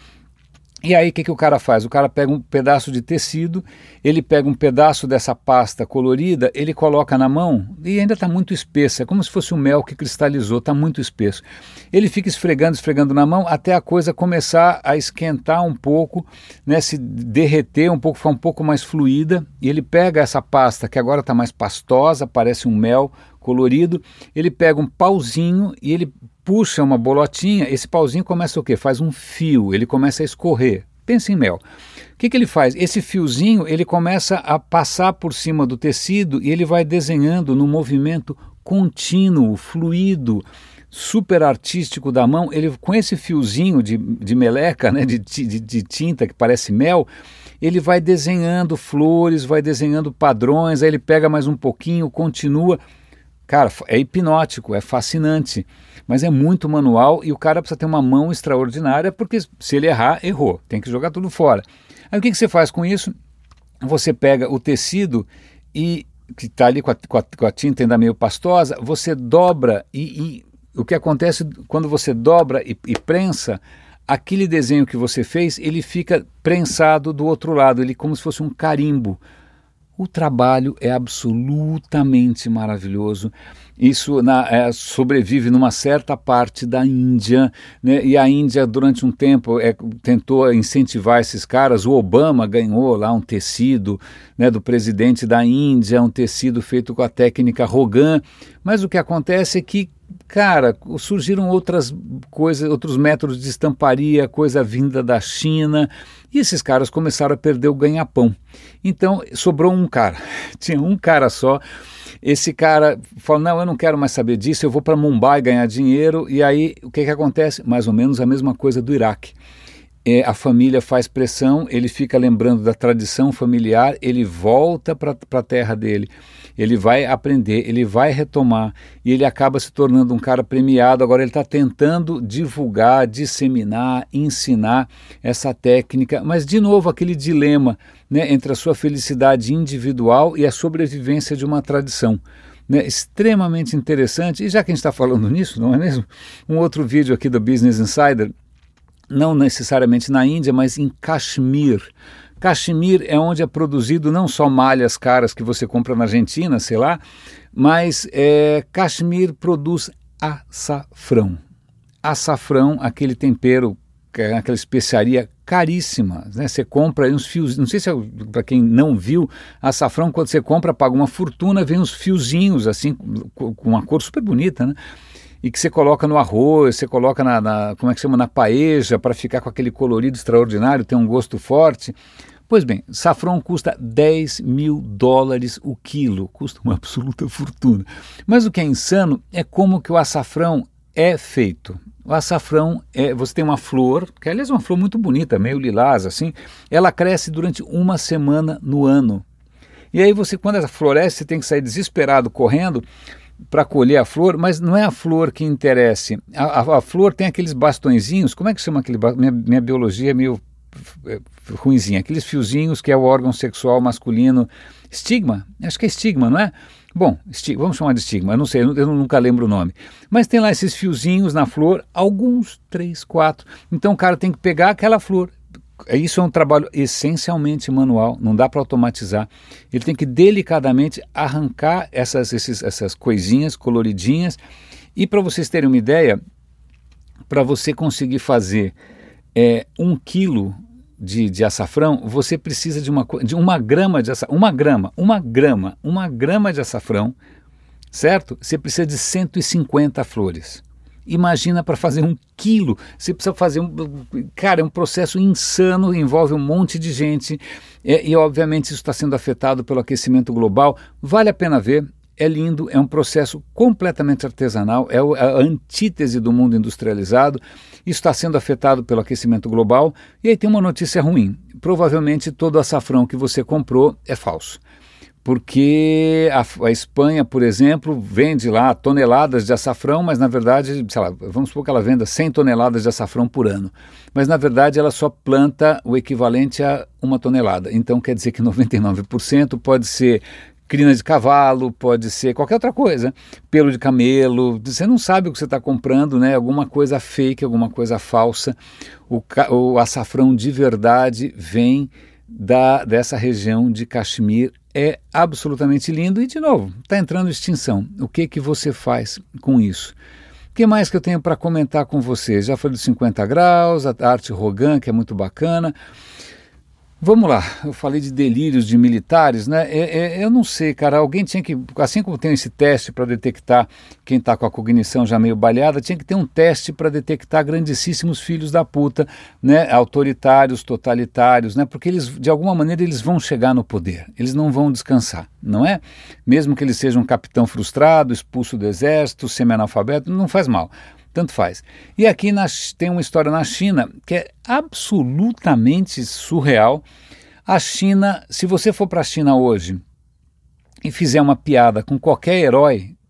E aí o que o cara faz? O cara pega um pedaço de tecido, ele pega um pedaço dessa pasta colorida, ele coloca na mão e ainda está muito espessa, é como se fosse um mel que cristalizou, está muito espesso. Ele fica esfregando na mão até a coisa começar a esquentar um pouco, né, se derreter um pouco, ficar um pouco mais fluida, e ele pega essa pasta que agora está mais pastosa, parece um mel colorido, ele pega um pauzinho e ele puxa uma bolotinha, esse pauzinho começa o quê? Faz um fio, ele começa a escorrer. Pensa em mel. O que ele faz? Esse fiozinho, ele começa a passar por cima do tecido e ele vai desenhando no movimento contínuo, fluido, super artístico da mão. Ele, com esse fiozinho de meleca, né, de tinta que parece mel, ele vai desenhando flores, vai desenhando padrões, aí ele pega mais um pouquinho, continua. Cara, é hipnótico, é fascinante, mas é muito manual e o cara precisa ter uma mão extraordinária, porque se ele errar, errou, tem que jogar tudo fora. Aí o que você faz com isso? Você pega o tecido e que está ali com a tinta ainda meio pastosa, você dobra e o que acontece quando você dobra e prensa, aquele desenho que você fez, ele fica prensado do outro lado, ele como se fosse um carimbo. O trabalho é absolutamente maravilhoso. Isso sobrevive numa certa parte da Índia, né? E a Índia, durante um tempo, tentou incentivar esses caras. O Obama ganhou lá um tecido, né, do presidente da Índia, um tecido feito com a técnica Rogan. Mas o que acontece é que, cara, surgiram outras coisas, outros métodos de estamparia, coisa vinda da China, e esses caras começaram a perder o ganha-pão. Então sobrou um cara, tinha um cara só. Esse cara falou, não, eu não quero mais saber disso, eu vou para Mumbai ganhar dinheiro. E aí o que acontece? Mais ou menos a mesma coisa do Iraque. A família faz pressão, ele fica lembrando da tradição familiar, ele volta para a terra dele, ele vai aprender, ele vai retomar e ele acaba se tornando um cara premiado. Agora ele está tentando divulgar, disseminar, ensinar essa técnica, mas de novo aquele dilema, né, entre a sua felicidade individual e a sobrevivência de uma tradição. Né, extremamente interessante. E já que a gente está falando nisso, não é mesmo? Um outro vídeo aqui do Business Insider, não necessariamente na Índia, mas em Caxemir. Caxemir é onde é produzido não só malhas caras que você compra na Argentina, sei lá, mas Caxemir produz açafrão. Açafrão, aquele tempero, aquela especiaria caríssima, né? Você compra aí uns fios, não sei se para quem não viu, açafrão, quando você compra, paga uma fortuna, vem uns fiozinhos assim, com uma cor super bonita, né? E que você coloca no arroz, você coloca como é que chama, na paeja, para ficar com aquele colorido extraordinário, tem um gosto forte. Pois bem, safrão custa $10.000 o quilo, custa uma absoluta fortuna. Mas o que é insano é como que o açafrão é feito. O açafrão, você tem uma flor, que aliás é uma flor muito bonita, meio lilás assim, ela cresce durante uma semana no ano. E aí quando ela floresce, você tem que sair desesperado, correndo, para colher a flor, mas não é a flor que interessa. A flor tem aqueles bastõezinhos, como é que chama aquele minha biologia é meio ruinzinha, aqueles fiozinhos que é o órgão sexual masculino, estigma, acho que é estigma, não é? Bom, vamos chamar de estigma, eu não sei, eu nunca lembro o nome, mas tem lá esses fiozinhos na flor, alguns 3, 4, então o cara tem que pegar aquela flor. Isso é um trabalho essencialmente manual, não dá para automatizar. Ele tem que delicadamente arrancar essas coisinhas coloridinhas. E para vocês terem uma ideia, para você conseguir fazer 1 quilo de açafrão, você precisa de uma grama de açafrão, uma grama de açafrão, certo? Você precisa de 150 flores. Imagina para fazer 1 quilo, você precisa fazer cara, é um processo insano, envolve um monte de gente, e obviamente isso está sendo afetado pelo aquecimento global. Vale a pena ver, é lindo, é um processo completamente artesanal, é a antítese do mundo industrializado. Isso está sendo afetado pelo aquecimento global. E aí tem uma notícia ruim, provavelmente todo o açafrão que você comprou é falso. Porque a Espanha, por exemplo, vende lá toneladas de açafrão, mas na verdade, sei lá, vamos supor que ela venda 100 toneladas de açafrão por ano, mas na verdade ela só planta o equivalente a 1 tonelada, então quer dizer que 99% pode ser crina de cavalo, pode ser qualquer outra coisa, pelo de camelo, você não sabe o que você está comprando, né? Alguma coisa fake, alguma coisa falsa. O açafrão de verdade vem dessa região de Caxemir. É absolutamente lindo e, de novo, está entrando em extinção. O que você faz com isso? O que mais que eu tenho para comentar com vocês? Já falei dos 50 graus, a arte Rogan, que é muito bacana. Vamos lá, eu falei de delírios de militares, né? Eu não sei, cara, alguém tinha que, assim como tem esse teste para detectar quem está com a cognição já meio baleada, tinha que ter um teste para detectar grandíssimos filhos da puta, né? Autoritários, totalitários, né? Porque eles, de alguma maneira, eles vão chegar no poder, eles não vão descansar, não é? Mesmo que eles sejam um capitão frustrado, expulso do exército, semi-analfabeto, não faz mal. Tanto faz. E aqui tem uma história na China que é absolutamente surreal. A China, se você for para a China hoje e fizer uma piada com qualquer herói,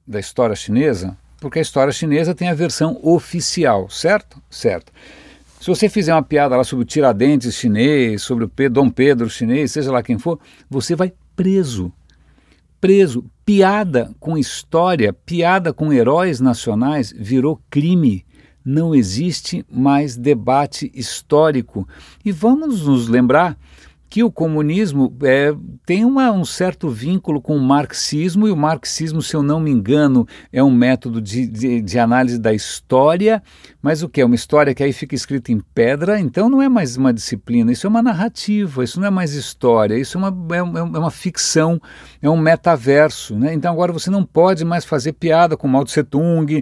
da história chinesa? Porque a história chinesa tem a versão oficial, certo? Certo. Se você fizer uma piada lá sobre o Tiradentes chinês, sobre o Dom Pedro chinês, seja lá quem for, você vai preso. Preso. Piada com história, piada com heróis nacionais virou crime. Não existe mais debate histórico. E vamos nos lembrar que o comunismo tem um certo vínculo com o marxismo, e o marxismo, se eu não me engano, é um método de análise da história, mas o que? É uma história que aí fica escrita em pedra, então não é mais uma disciplina, isso é uma narrativa, isso não é mais história, isso é uma ficção, é um metaverso, né? Então agora você não pode mais fazer piada com Mao Tse Tung,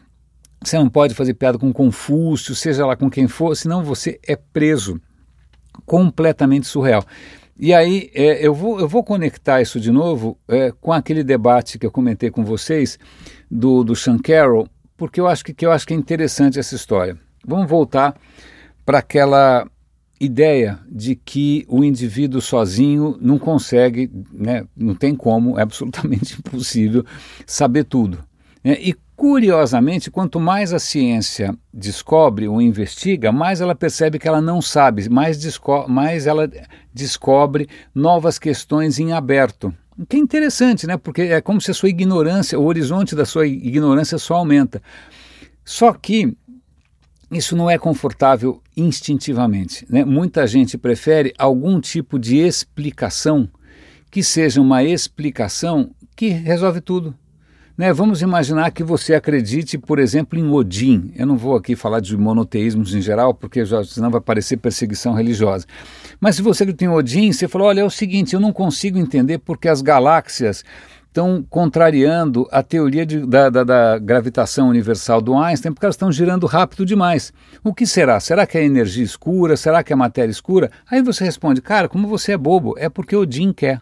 você não pode fazer piada com Confúcio, seja lá com quem for, senão você é preso. Completamente surreal. E aí eu vou conectar isso de novo com aquele debate que eu comentei com vocês do Sean Carroll, porque eu acho que é interessante essa história. Vamos voltar para aquela ideia de que o indivíduo sozinho não consegue, né, não tem como, é absolutamente impossível saber tudo. Né? E curiosamente, quanto mais a ciência descobre ou investiga, mais ela percebe que ela não sabe, mais ela descobre novas questões em aberto. O que é interessante, né? Porque é como se a sua ignorância, o horizonte da sua ignorância só aumenta. Só que isso não é confortável instintivamente, né? Muita gente prefere algum tipo de explicação que seja uma explicação que resolve tudo. Né, vamos imaginar que você acredite, por exemplo, em Odin. Eu não vou aqui falar de monoteísmos em geral, porque senão vai parecer perseguição religiosa. Mas se você acredita em Odin, você falou, olha, é o seguinte, eu não consigo entender porque as galáxias estão contrariando a teoria da gravitação universal do Einstein, porque elas estão girando rápido demais. O que será? Será que é energia escura? Será que é matéria escura? Aí você responde, cara, como você é bobo, é porque Odin quer.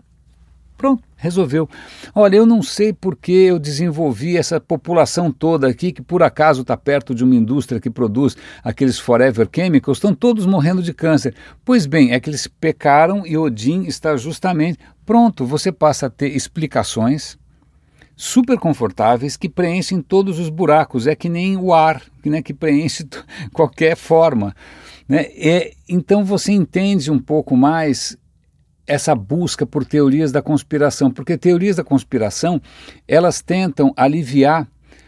Pronto, resolveu. Olha, eu não sei porque eu desenvolvi essa população toda aqui, que por acaso está perto de uma indústria que produz aqueles forever chemicals, estão todos morrendo de câncer. Pois bem, é que eles pecaram e Odin está justamente... Pronto, você passa a ter explicações super confortáveis que preenchem todos os buracos. É que nem o ar, que preenche qualquer forma. Né? Então você entende um pouco mais essa busca por teorias da conspiração, porque teorias da conspiração, elas tentam aliviar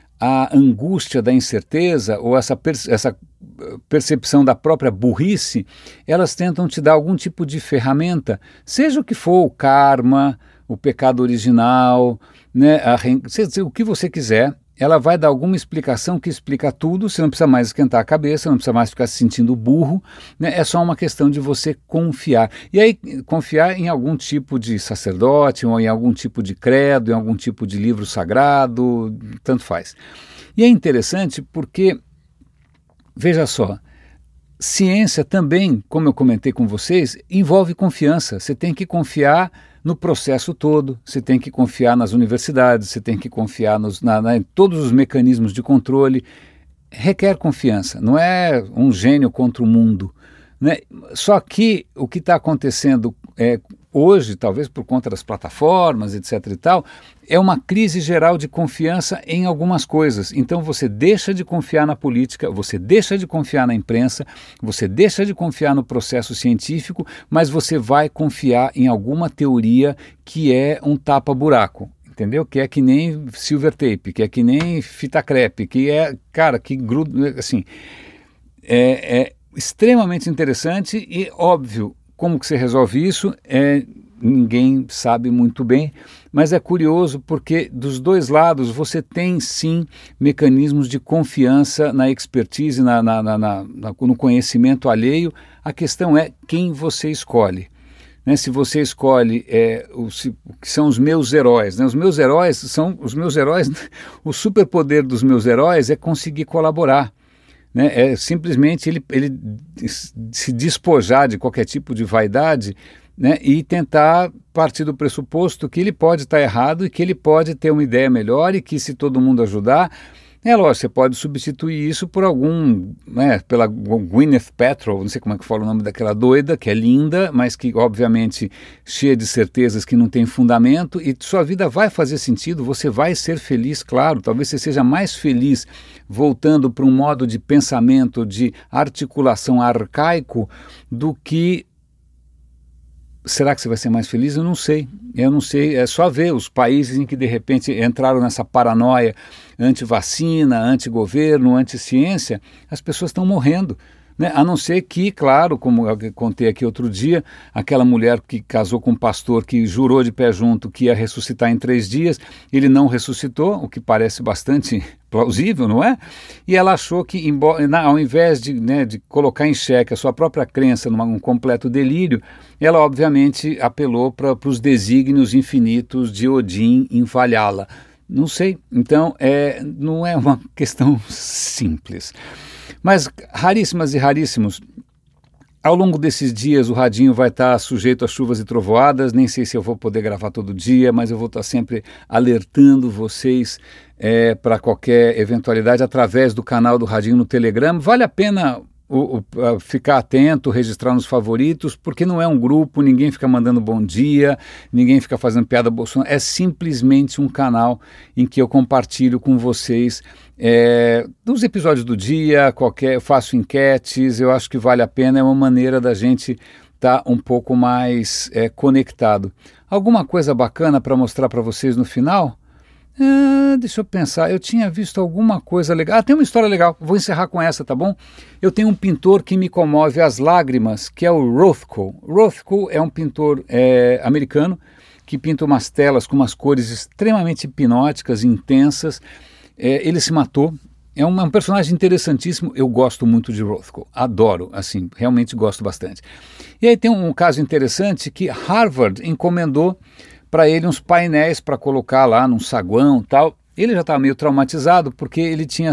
a angústia da incerteza ou essa percepção da própria burrice, elas tentam te dar algum tipo de ferramenta, seja o que for, o karma, o pecado original, né, o que você quiser, ela vai dar alguma explicação que explica tudo, você não precisa mais esquentar a cabeça, não precisa mais ficar se sentindo burro, né? É só uma questão de você confiar. E aí, confiar em algum tipo de sacerdote, ou em algum tipo de credo, em algum tipo de livro sagrado, tanto faz. E é interessante porque, veja só, ciência também, como eu comentei com vocês, envolve confiança. Você tem que confiar no processo todo, você tem que confiar nas universidades, você tem que confiar em todos os mecanismos de controle. Requer confiança, não é um gênio contra o mundo. Né? Só que o que está acontecendo hoje, talvez por conta das plataformas, etc. e tal, é uma crise geral de confiança em algumas coisas. Então você deixa de confiar na política, você deixa de confiar na imprensa, você deixa de confiar no processo científico, mas você vai confiar em alguma teoria que é um tapa-buraco. Entendeu? Que é que nem silver tape, que é que nem fita crepe, que é, cara, que gruda, assim, é extremamente interessante e óbvio. Como que você resolve isso? Ninguém sabe muito bem, mas é curioso porque dos dois lados você tem sim mecanismos de confiança na expertise, no conhecimento alheio. A questão é quem você escolhe. Né? Se você escolhe o que são os meus heróis, né? Os meus heróis, o superpoder dos meus heróis é conseguir colaborar. Né? É simplesmente ele se despojar de qualquer tipo de vaidade, né? E tentar partir do pressuposto que ele pode estar errado e que ele pode ter uma ideia melhor e que se todo mundo ajudar, É lógico, você pode substituir isso por pela Gwyneth Paltrow, não sei como é que fala o nome daquela doida, que é linda, mas que obviamente cheia de certezas que não tem fundamento, e sua vida vai fazer sentido, você vai ser feliz, claro, talvez você seja mais feliz voltando para um modo de pensamento, de articulação arcaico, do que... Será que você vai ser mais feliz? Eu não sei, é só ver os países em que de repente entraram nessa paranoia anti-vacina, anti-governo, anti-ciência, as pessoas estão morrendo, né? A não ser que, claro, como eu contei aqui outro dia, aquela mulher que casou com um pastor que jurou de pé junto que ia ressuscitar em 3 dias, ele não ressuscitou, o que parece bastante plausível, não é? E ela achou que, ao invés de colocar em xeque a sua própria crença num completo delírio, ela obviamente apelou para os desígnios infinitos de Odin em Valhalla. Não sei, então não é uma questão simples. Mas raríssimas e raríssimos, ao longo desses dias o radinho vai estar sujeito a chuvas e trovoadas, nem sei se eu vou poder gravar todo dia, mas eu vou estar sempre alertando vocês para qualquer eventualidade através do canal do Radinho no Telegram. Vale a pena ficar atento, registrar nos favoritos, porque não é um grupo, ninguém fica mandando bom dia, ninguém fica fazendo piada Bolsonaro, é simplesmente um canal em que eu compartilho com vocês dos episódios do dia, faço enquetes, eu acho que vale a pena, é uma maneira da gente estar um pouco mais conectado. Alguma coisa bacana para mostrar para vocês no final? Deixa eu pensar, eu tinha visto alguma coisa legal. Tem uma história legal, vou encerrar com essa, tá bom? Eu tenho um pintor que me comove às lágrimas, que é o Rothko. Rothko é um pintor americano que pinta umas telas com umas cores extremamente hipnóticas, intensas. Ele se matou. É um personagem interessantíssimo, eu gosto muito de Rothko, adoro, assim, realmente gosto bastante. E aí tem um caso interessante que Harvard encomendou para ele uns painéis para colocar lá num saguão e tal. Ele já estava meio traumatizado porque ele tinha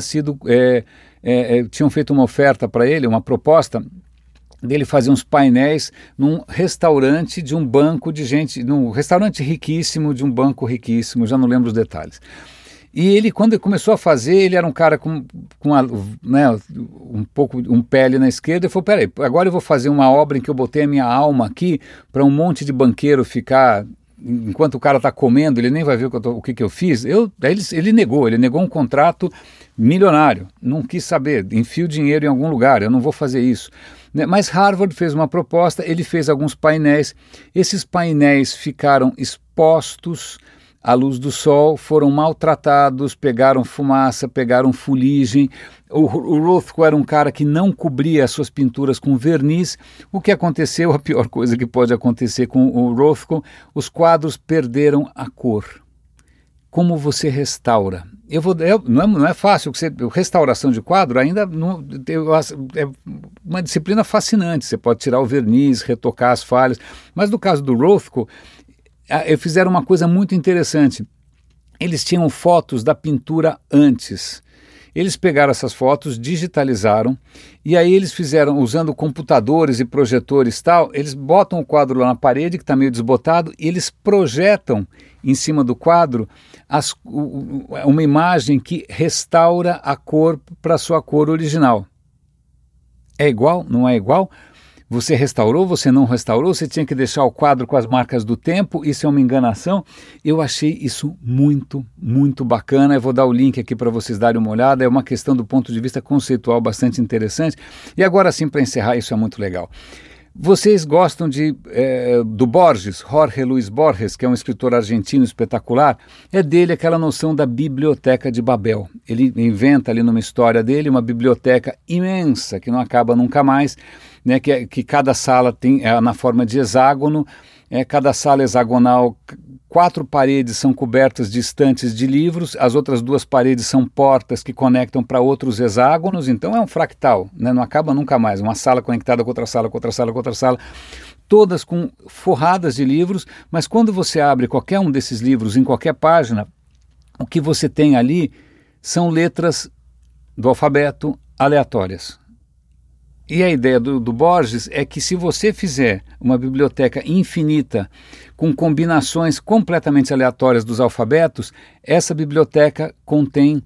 tinham feito uma oferta para ele, uma proposta dele fazer uns painéis num restaurante de um banco de gente, num restaurante riquíssimo de um banco riquíssimo, já não lembro os detalhes. E ele, quando ele começou a fazer, ele era um cara com um pé ali na esquerda, e falou, peraí, agora eu vou fazer uma obra em que eu botei a minha alma aqui para um monte de banqueiro ficar... Enquanto o cara está comendo, ele nem vai ver o que eu fiz. Ele negou um contrato milionário, não quis saber, enfio dinheiro em algum lugar, eu não vou fazer isso. Mas Harvard fez uma proposta, ele fez alguns painéis, esses painéis ficaram expostos à luz do sol, foram maltratados, pegaram fumaça, pegaram fuligem. O Rothko era um cara que não cobria as suas pinturas com verniz. O que aconteceu, a pior coisa que pode acontecer com o Rothko, os quadros perderam a cor. Como você restaura? Não é fácil, restauração de quadro ainda é uma disciplina fascinante, você pode tirar o verniz, retocar as falhas, mas no caso do Rothko, fizeram uma coisa muito interessante. Eles tinham fotos da pintura antes. Eles pegaram essas fotos, digitalizaram, e aí eles fizeram, usando computadores e projetores e tal, eles botam o quadro lá na parede, que está meio desbotado, e eles projetam em cima do quadro uma imagem que restaura a cor para a sua cor original. É igual? Não é igual? Você restaurou, você não restaurou, você tinha que deixar o quadro com as marcas do tempo, isso é uma enganação. Eu achei isso muito, muito bacana. Eu vou dar o link aqui para vocês darem uma olhada, é uma questão do ponto de vista conceitual bastante interessante. E agora sim, para encerrar, isso é muito legal. Vocês gostam do Borges, Jorge Luis Borges, que é um escritor argentino espetacular? É dele aquela noção da biblioteca de Babel. Ele inventa ali numa história dele uma biblioteca imensa, que não acaba nunca mais, né, que cada sala tem na forma de hexágono, cada sala hexagonal, 4 paredes são cobertas de estantes de livros, as outras 2 paredes são portas que conectam para outros hexágonos, então é um fractal, né, não acaba nunca mais, uma sala conectada com outra sala, com outra sala, com outra sala, todas com forradas de livros, mas quando você abre qualquer um desses livros em qualquer página, o que você tem ali são letras do alfabeto aleatórias. E a ideia do Borges é que se você fizer uma biblioteca infinita com combinações completamente aleatórias dos alfabetos, essa biblioteca contém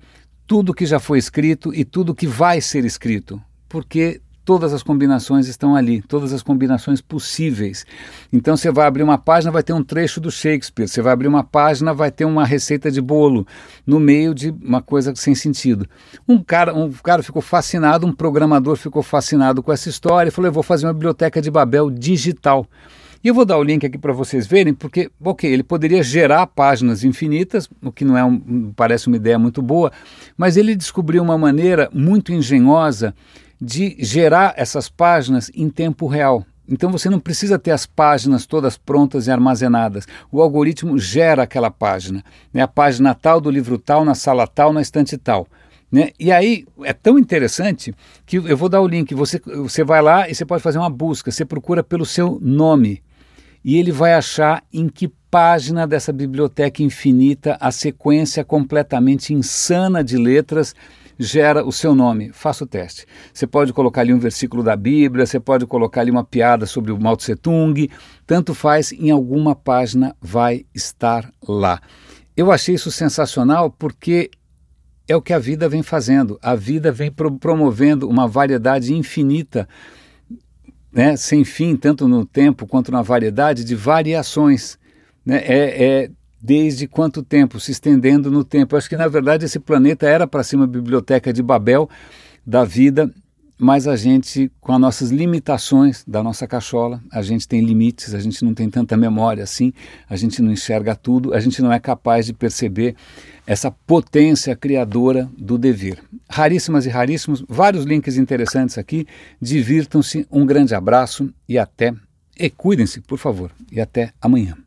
tudo que já foi escrito e tudo que vai ser escrito, porque todas as combinações estão ali, todas as combinações possíveis. Então você vai abrir uma página, vai ter um trecho do Shakespeare, você vai abrir uma página, vai ter uma receita de bolo, no meio de uma coisa sem sentido. Um cara ficou fascinado, um programador ficou fascinado com essa história e falou, eu vou fazer uma biblioteca de Babel digital. E eu vou dar o link aqui para vocês verem, porque, ok, ele poderia gerar páginas infinitas, o que não parece uma ideia muito boa, mas ele descobriu uma maneira muito engenhosa de gerar essas páginas em tempo real. Então você não precisa ter as páginas todas prontas e armazenadas. O algoritmo gera aquela página, né? A página tal do livro tal, na sala tal, na estante tal. Né? E aí é tão interessante que eu vou dar o link, você vai lá e você pode fazer uma busca, você procura pelo seu nome e ele vai achar em que página dessa biblioteca infinita a sequência completamente insana de letras gera o seu nome. Faça o teste. Você pode colocar ali um versículo da Bíblia, você pode colocar ali uma piada sobre o Mao Tse Tung, tanto faz, em alguma página vai estar lá. Eu achei isso sensacional porque é o que a vida vem fazendo. A vida vem promovendo uma variedade infinita, né, sem fim, tanto no tempo quanto na variedade, de variações. Né? Desde quanto tempo? Se estendendo no tempo. Eu acho que, na verdade, esse planeta era para ser uma biblioteca de Babel da vida, mas a gente, com as nossas limitações da nossa cachola, a gente tem limites, a gente não tem tanta memória assim, a gente não enxerga tudo, a gente não é capaz de perceber essa potência criadora do dever. Raríssimas e raríssimos, vários links interessantes aqui, divirtam-se, um grande abraço e cuidem-se, por favor, e até amanhã.